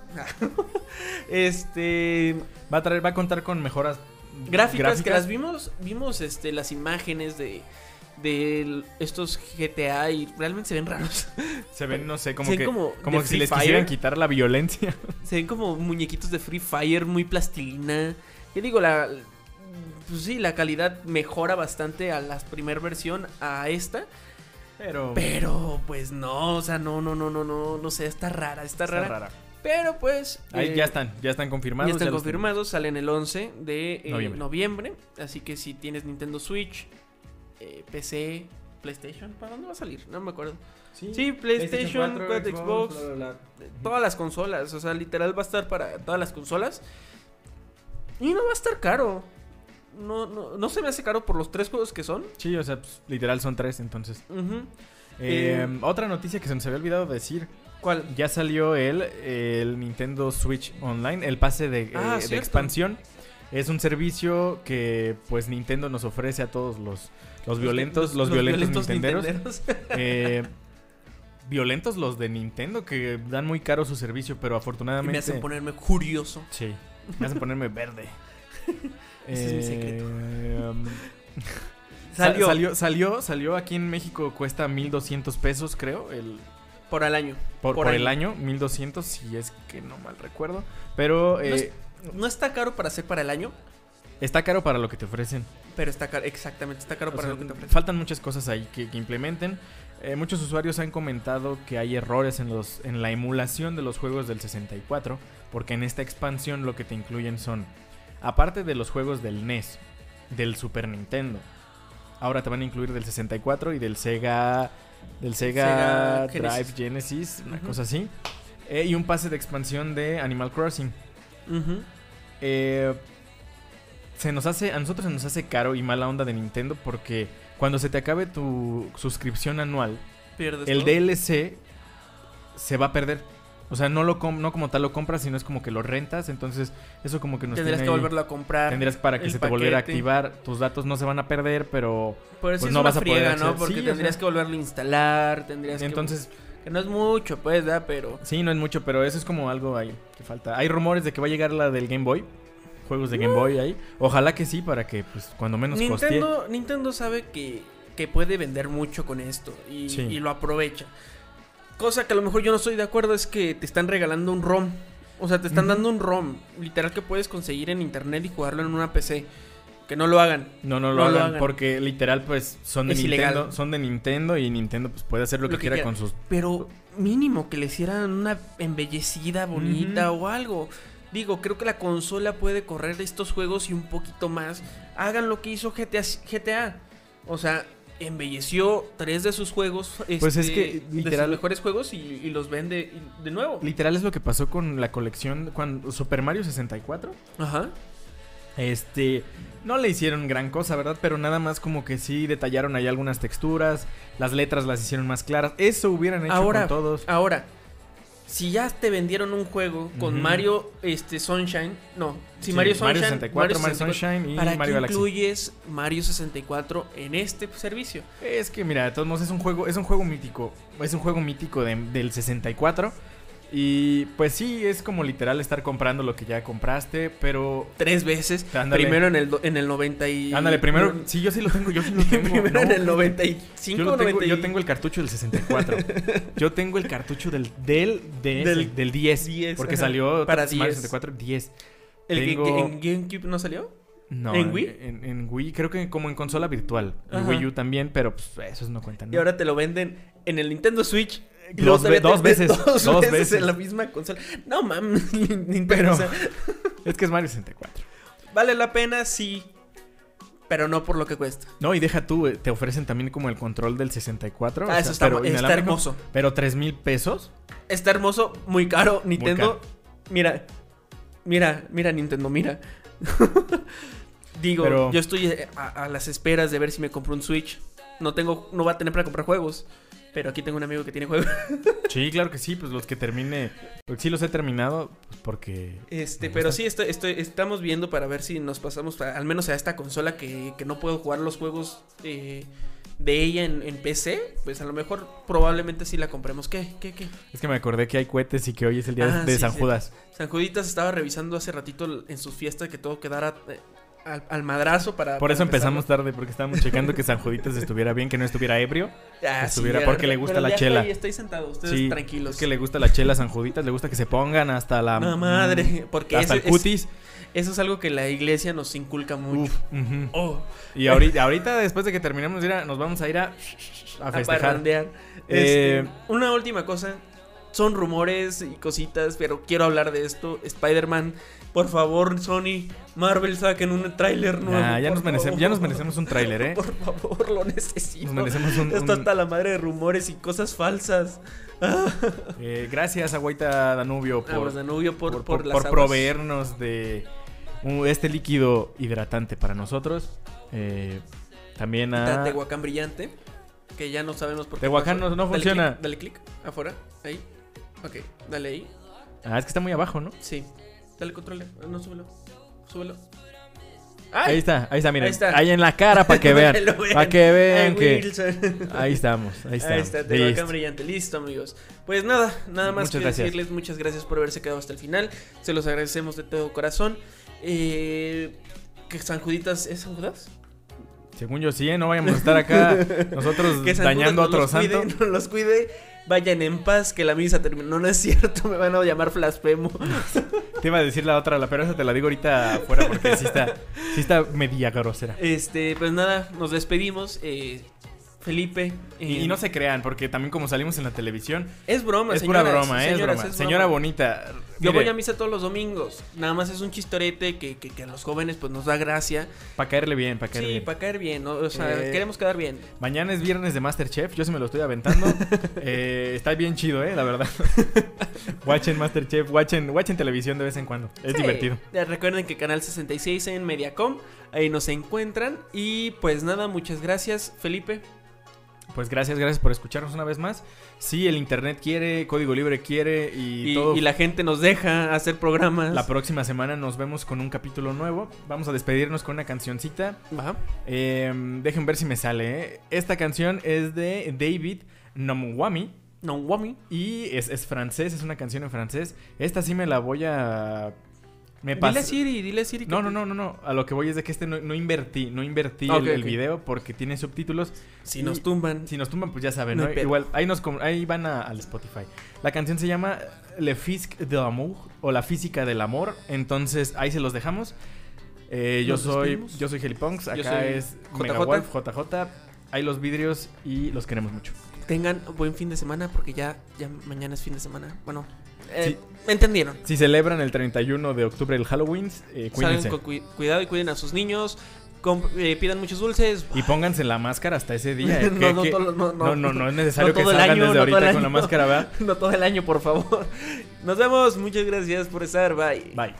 este... Va a traer, va a contar con mejoras Gráficas, que las vimos, vimos este las imágenes de de estos G T A y realmente se ven raros. Se ven, no sé, como Se ven que, como como de que si Free les Fire. quisieran quitar la violencia. Se ven como muñequitos de Free Fire, muy plastilina. Yo digo, la pues sí, la calidad mejora bastante a la primera versión a esta, Pero, pero pues no, o sea, no, no, no, no, no, no sé, está rara, está, está rara. rara. Pero pues Ahí eh, ya están, ya están confirmados. Ya están los confirmados, salen el once de eh, Noviembre. noviembre. Así que si tienes Nintendo Switch, eh, P C, PlayStation, ¿para dónde va a salir? No me acuerdo. tenemos. Sí, PlayStation, cuatro, Xbox, bla, bla, bla. Todas las consolas, o sea, literal va a estar para todas las consolas. Y no va a estar caro. No, no, no se me hace caro por los tres juegos que son. Sí, o sea, pues, literal son tres, entonces. Ujú. Eh, Eh, otra noticia que se nos había olvidado decir. ¿Cuál? Ya salió el, el Nintendo Switch Online, el pase de, Ah, eh, de cierto. expansión. Es un servicio que pues Nintendo nos ofrece a todos los, los violentos, los, violentos, nintenderos. nintenderos. Eh, violentos los de Nintendo que dan muy caro su servicio, pero Y afortunadamente... me hacen ponerme curioso. Sí, me hacen ponerme verde. Ese es mi secreto. um, Salió. sa- salió, salió, salió aquí en México, cuesta mil doscientos pesos, creo, el, Por al año. por, Por por año. el año, mil doscientos, si es que no mal recuerdo. Pero No, eh, es- no está caro para hacer para el año, está caro para lo que te ofrecen. pero está caro. Exactamente, está caro O para sea, lo que te ofrecen. faltan muchas cosas ahí que, que implementen. Eh, muchos usuarios han comentado que hay errores en, los, en la emulación de los juegos del sesenta y cuatro, porque en esta expansión lo que te incluyen son, aparte de los juegos del N E S, del Super Nintendo, ahora te van a incluir del sesenta y cuatro y del Sega, del Sega, Sega Drive Genesis. Genesis, una Ujú. cosa así, eh, y un pase de expansión de Animal Crossing. Ujú. Eh, se nos hace, a nosotros se nos hace caro y mala onda de Nintendo porque cuando se te acabe tu suscripción anual, Pierdes el todo. D L C se va a perder. O sea, no lo com- no como tal lo compras, sino es como que lo rentas, entonces eso como que nos Tendrías tiene que ahí- volverlo a comprar. tendrías para que el se te volviera a paquete. activar, tus datos no se van a perder, pero Por eso pues es no una vas a poder friega, acceder. ¿no? Porque Sí, o tendrías sea. que volverlo a instalar, tendrías entonces que... Que no es mucho, pues, ¿verdad? Pero... sí, no es mucho, pero eso es como algo ahí que falta. Hay rumores de que va a llegar la del Game Boy, juegos de Game Boy ahí. Ojalá que sí, para que pues cuando menos costee. Nintendo, Nintendo sabe que, que puede vender mucho con esto y, Sí. y lo aprovecha. Cosa que a lo mejor yo no estoy de acuerdo es que te están regalando un ROM. O sea, te están Ujú. dando un ROM, literal, que puedes conseguir en internet y jugarlo en una P C. Que no lo hagan. No, no lo, No lo hagan, hagan. porque literal pues son de Es Nintendo, ilegal. son de Nintendo y Nintendo pues puede hacer lo, que, quiera, con sus... Pero mínimo que le hicieran una embellecida bonita Ujú. o algo. Digo, creo que la consola puede correr estos juegos y un poquito más. Hagan lo que hizo G T A. G T A. O sea, embelleció tres de sus juegos. Pues es este, que, de literal- sus mejores juegos y, y los vende de nuevo. Literal es lo que pasó con la colección cuando Super Mario sesenta y cuatro. Ajá. Este, no le hicieron gran cosa, ¿verdad? Pero nada más como que sí detallaron ahí algunas texturas, las letras las hicieron más claras. Eso hubieran hecho Ahora, con todos. ahora, si ya te vendieron un juego con Ujú. Mario este Sunshine, no, si Sí, Mario Sunshine, sesenta y cuatro, Mario Sunshine y ¿para Mario qué Galaxy. incluyes Mario sesenta y cuatro en este servicio? Es que mira, de todos modos es un juego, es un juego mítico, es un juego mítico de- del sesenta y cuatro y pues sí, es como literal estar comprando lo que ya compraste, pero Tres veces. Ándale. Primero en el do- en el noventa y ándale, primero, no, sí, yo sí lo tengo, yo sí lo tengo. primero no. en el noventa y cinco, Yo, lo tengo, noventa y- yo tengo el cartucho del sesenta y cuatro. Yo tengo el cartucho del del D S, Del del, diez, diez, porque ajá. salió Para Mario diez. sesenta y cuatro diez. el que- tengo- que en GameCube no salió. No, ¿En Wii? En, en Wii, creo que como en consola virtual. Y Ajá. Wii U también, pero pues esos no cuentan, ¿no? Y ahora te lo venden en el Nintendo Switch. Y Dos luego todavía ve- dos te- veces, Dos, dos veces, veces. en la misma consola. No mames, Nintendo. Pero- o sea, Es que es Mario sesenta y cuatro. vale la pena, sí. Pero no por lo que cuesta. No, y deja tú, eh, te ofrecen también como el control del sesenta y cuatro. Ah, o eso sea, está, pero está inalámbrico, hermoso. Pero tres mil pesos. Está hermoso, muy caro. Nintendo. Mira, mira, mira, Nintendo, mira. Digo, Pero- yo estoy eh, a, a las esperas de ver si me compro un Switch. No tengo, no va a tener para comprar juegos. Pero aquí tengo un amigo que tiene juegos. Sí, claro que sí, pues los que termine. Porque sí los he terminado, pues porque. Este, me pero gusta. sí, estoy, estoy, estamos viendo para ver si nos pasamos a- al menos a esta consola que, que no puedo jugar los juegos eh, de ella en, en P C. Pues a lo mejor probablemente sí la compremos. ¿Qué? ¿Qué? ¿Qué? Es que me acordé que hay cohetes y que hoy es el día Ah, de sí, San sí. Judas. San Juditas estaba revisando hace ratito en sus fiestas que todo quedara eh, al, al madrazo para... Por para eso empezarlo. empezamos tarde, porque estábamos checando que San Juditas estuviera bien, que no estuviera ebrio. Ah, estuviera- sí, porque ya- le gusta pero la ya chela. Estoy, estoy sentado, ustedes Sí, tranquilos. es que le gusta la chela a San Juditas, le gusta que se pongan hasta la... No, madre, porque hasta eso el es- cutis. Eso es algo que la iglesia nos inculca mucho. Uf, ujú. Oh, Y ahorita, ahorita, después de que terminemos, mira, nos vamos a ir a, a a festejar. parrandear. Eh, Este, una última cosa. Son rumores y cositas, pero quiero hablar de esto. Spider-Man, por favor, Sony, Marvel, saquen un tráiler nuevo. Ah, ya, por nos merecemos, favor. ya nos merecemos un tráiler, ¿eh? Por favor, lo necesito. Nos merecemos un... Esto un- está la madre de rumores y cosas falsas. Ah, eh, gracias, Agüita Danubio, por, Aguas Danubio, por, por, por, por- las por aguas. proveernos de un- este líquido hidratante para nosotros. Eh, también a... Tehuacán brillante. Que ya no sabemos por qué. Tehuacán pasó. no- no Dale funciona. clic, Dale clic, afuera, ahí. Ok, dale ahí. Ah, es que está muy abajo, ¿no? Sí. Dale control. No, súbelo. Súbelo. Ahí está, ahí está, miren. Ahí está. Ahí en la cara para que vean. lo vean. Para que vean Ay, que... Wilson. Ahí estamos, ahí estamos. Ahí está, Tehuacán Listo. brillante. Listo, amigos. Pues nada, nada más Muchas que gracias. decirles muchas gracias por haberse quedado hasta el final. Se los agradecemos de todo corazón. Eh, que San Juditas, ¿es San Judas? Según yo sí, ¿eh? No vayamos a estar acá nosotros Que San dañando a Judas otro nos los santo. cuide, nos los cuide. Vayan en paz, que la misa terminó. No, no es cierto, me van a llamar blasfemo. Te iba a decir la otra, la pero esa te la digo ahorita afuera porque sí está, sí está media grosera. Este, pues nada, nos despedimos. Eh, Felipe. Y, eh, y no se crean, porque también como salimos en la televisión, Es broma, es señoras, pura broma, ¿eh? Es señoras, broma. es Señora broma. bonita. Yo mire, voy a misa todos los domingos. Nada más es un chistorete que, que, que a los jóvenes pues nos da gracia. para caerle bien, para caerle Sí, bien. para caer bien, ¿no? O sea, Eh, queremos quedar bien. Mañana es viernes de Masterchef, yo sí me lo estoy aventando. Eh, está bien chido, eh, la verdad. Watchen Masterchef, watchen, watchen televisión de vez en cuando. Es Sí. divertido. Ya recuerden que Canal sesenta y seis en Mediacom, ahí nos encuentran. Y pues nada, muchas gracias, Felipe. Pues gracias, gracias por escucharnos una vez más. Sí, el internet quiere, Código Libre quiere y, Y, todo. y la gente nos deja hacer programas. La próxima semana nos vemos con un capítulo nuevo. Vamos a despedirnos con una cancioncita. Ajá. Eh, dejen ver si me sale. ¿eh? Esta canción es de David Nomwami No, Wami. y es, es francés, es una canción en francés. Esta sí me la voy a... Me Dile a pas- Siri, dile a Siri. que- No, no, no, no, no. A lo que voy es de que este no, no invertí, no invertí Ok, el, el ok. video porque tiene subtítulos. Si Y- nos tumban. Si nos tumban, pues ya saben, No ¿no? hay pedo. Igual, ahí, nos, com- ahí van a- al Spotify. La canción se llama Le Physique de l'amour o La Física del Amor. Entonces, ahí se los dejamos. Eh, yo Nos soy despedimos. yo soy Helipunks. Yo Acá soy es J J. Megawolf, J J. Hay los vidrios y los queremos mucho. Tengan buen fin de semana porque ya, ya mañana es fin de semana. Bueno, eh, Sí. ¿me entendieron? Si celebran el treinta y uno de octubre el Halloween, eh, cuídense. Salgan con cui- cuidado y cuiden a sus niños. Com- eh, pidan muchos dulces. Y pónganse la máscara hasta ese día. ¿eh? No, Que- no, que- todo- no, no. no, no, no es necesario No que todo el salgan año, desde no todo ahorita el con la año. máscara, ¿verdad? No todo el año, por favor. Nos vemos. Muchas gracias por estar. Bye. Bye.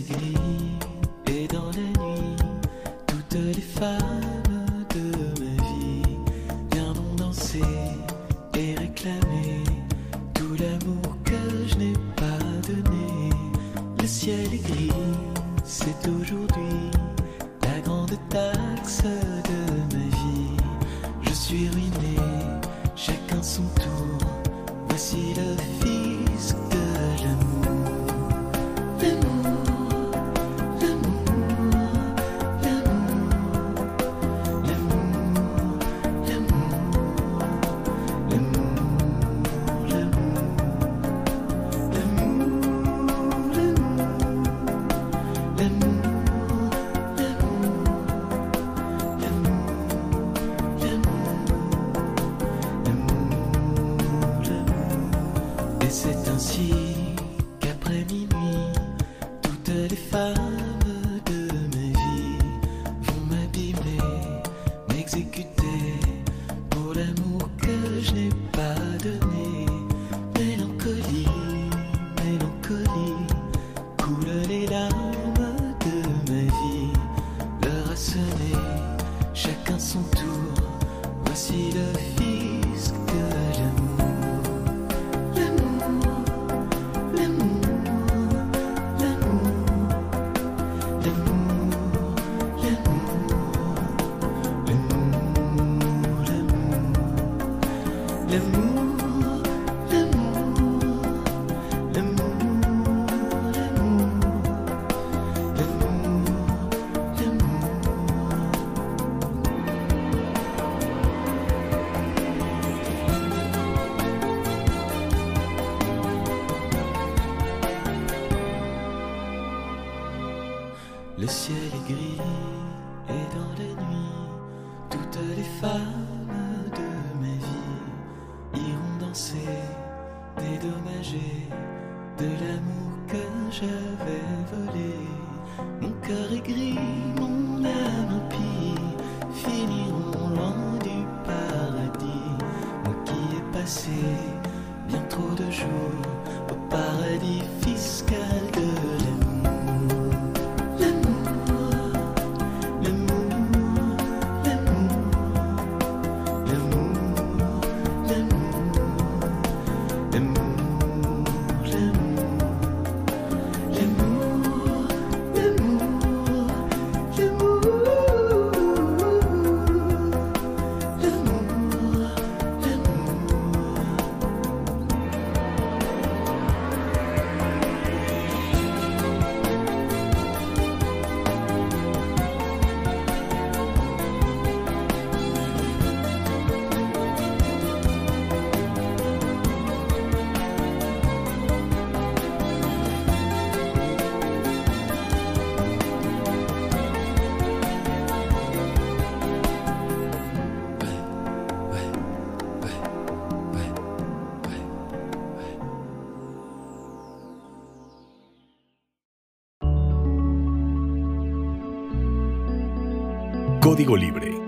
est gris et dans la nuit, toutes les femmes de ma vie viendront danser et réclamer tout l'amour que je n'ai pas donné. Le ciel est gris, c'est aujourd'hui la grande taxe de ma vie. Je suis ruiné, chacun son tour. Voici le fisc de l'amour. L'amour, l'amour, l'amour, l'amour, l'amour, l'amour, l'amour, l'amour, l'amour, et c'est ainsi qu'après minuit, toutes les femmes de ma vie vont m'abîmer, m'exécuter pour l'amour que je n'ai pas donné. Mélancolie, mélancolie, coulent les larmes de ma vie. L'heure a sonné, chacun son tour. Voici le fisc de l'amour. Le ciel est gris et dans la nuit, toutes les femmes de ma vie iront danser, dédommager de l'amour que j'avais volé. Mon cœur est gris, mon âme impie, finiront loin du paradis. Moi qui ai passé bien trop de jours au paradis fiscal de l'amour. Código Libre.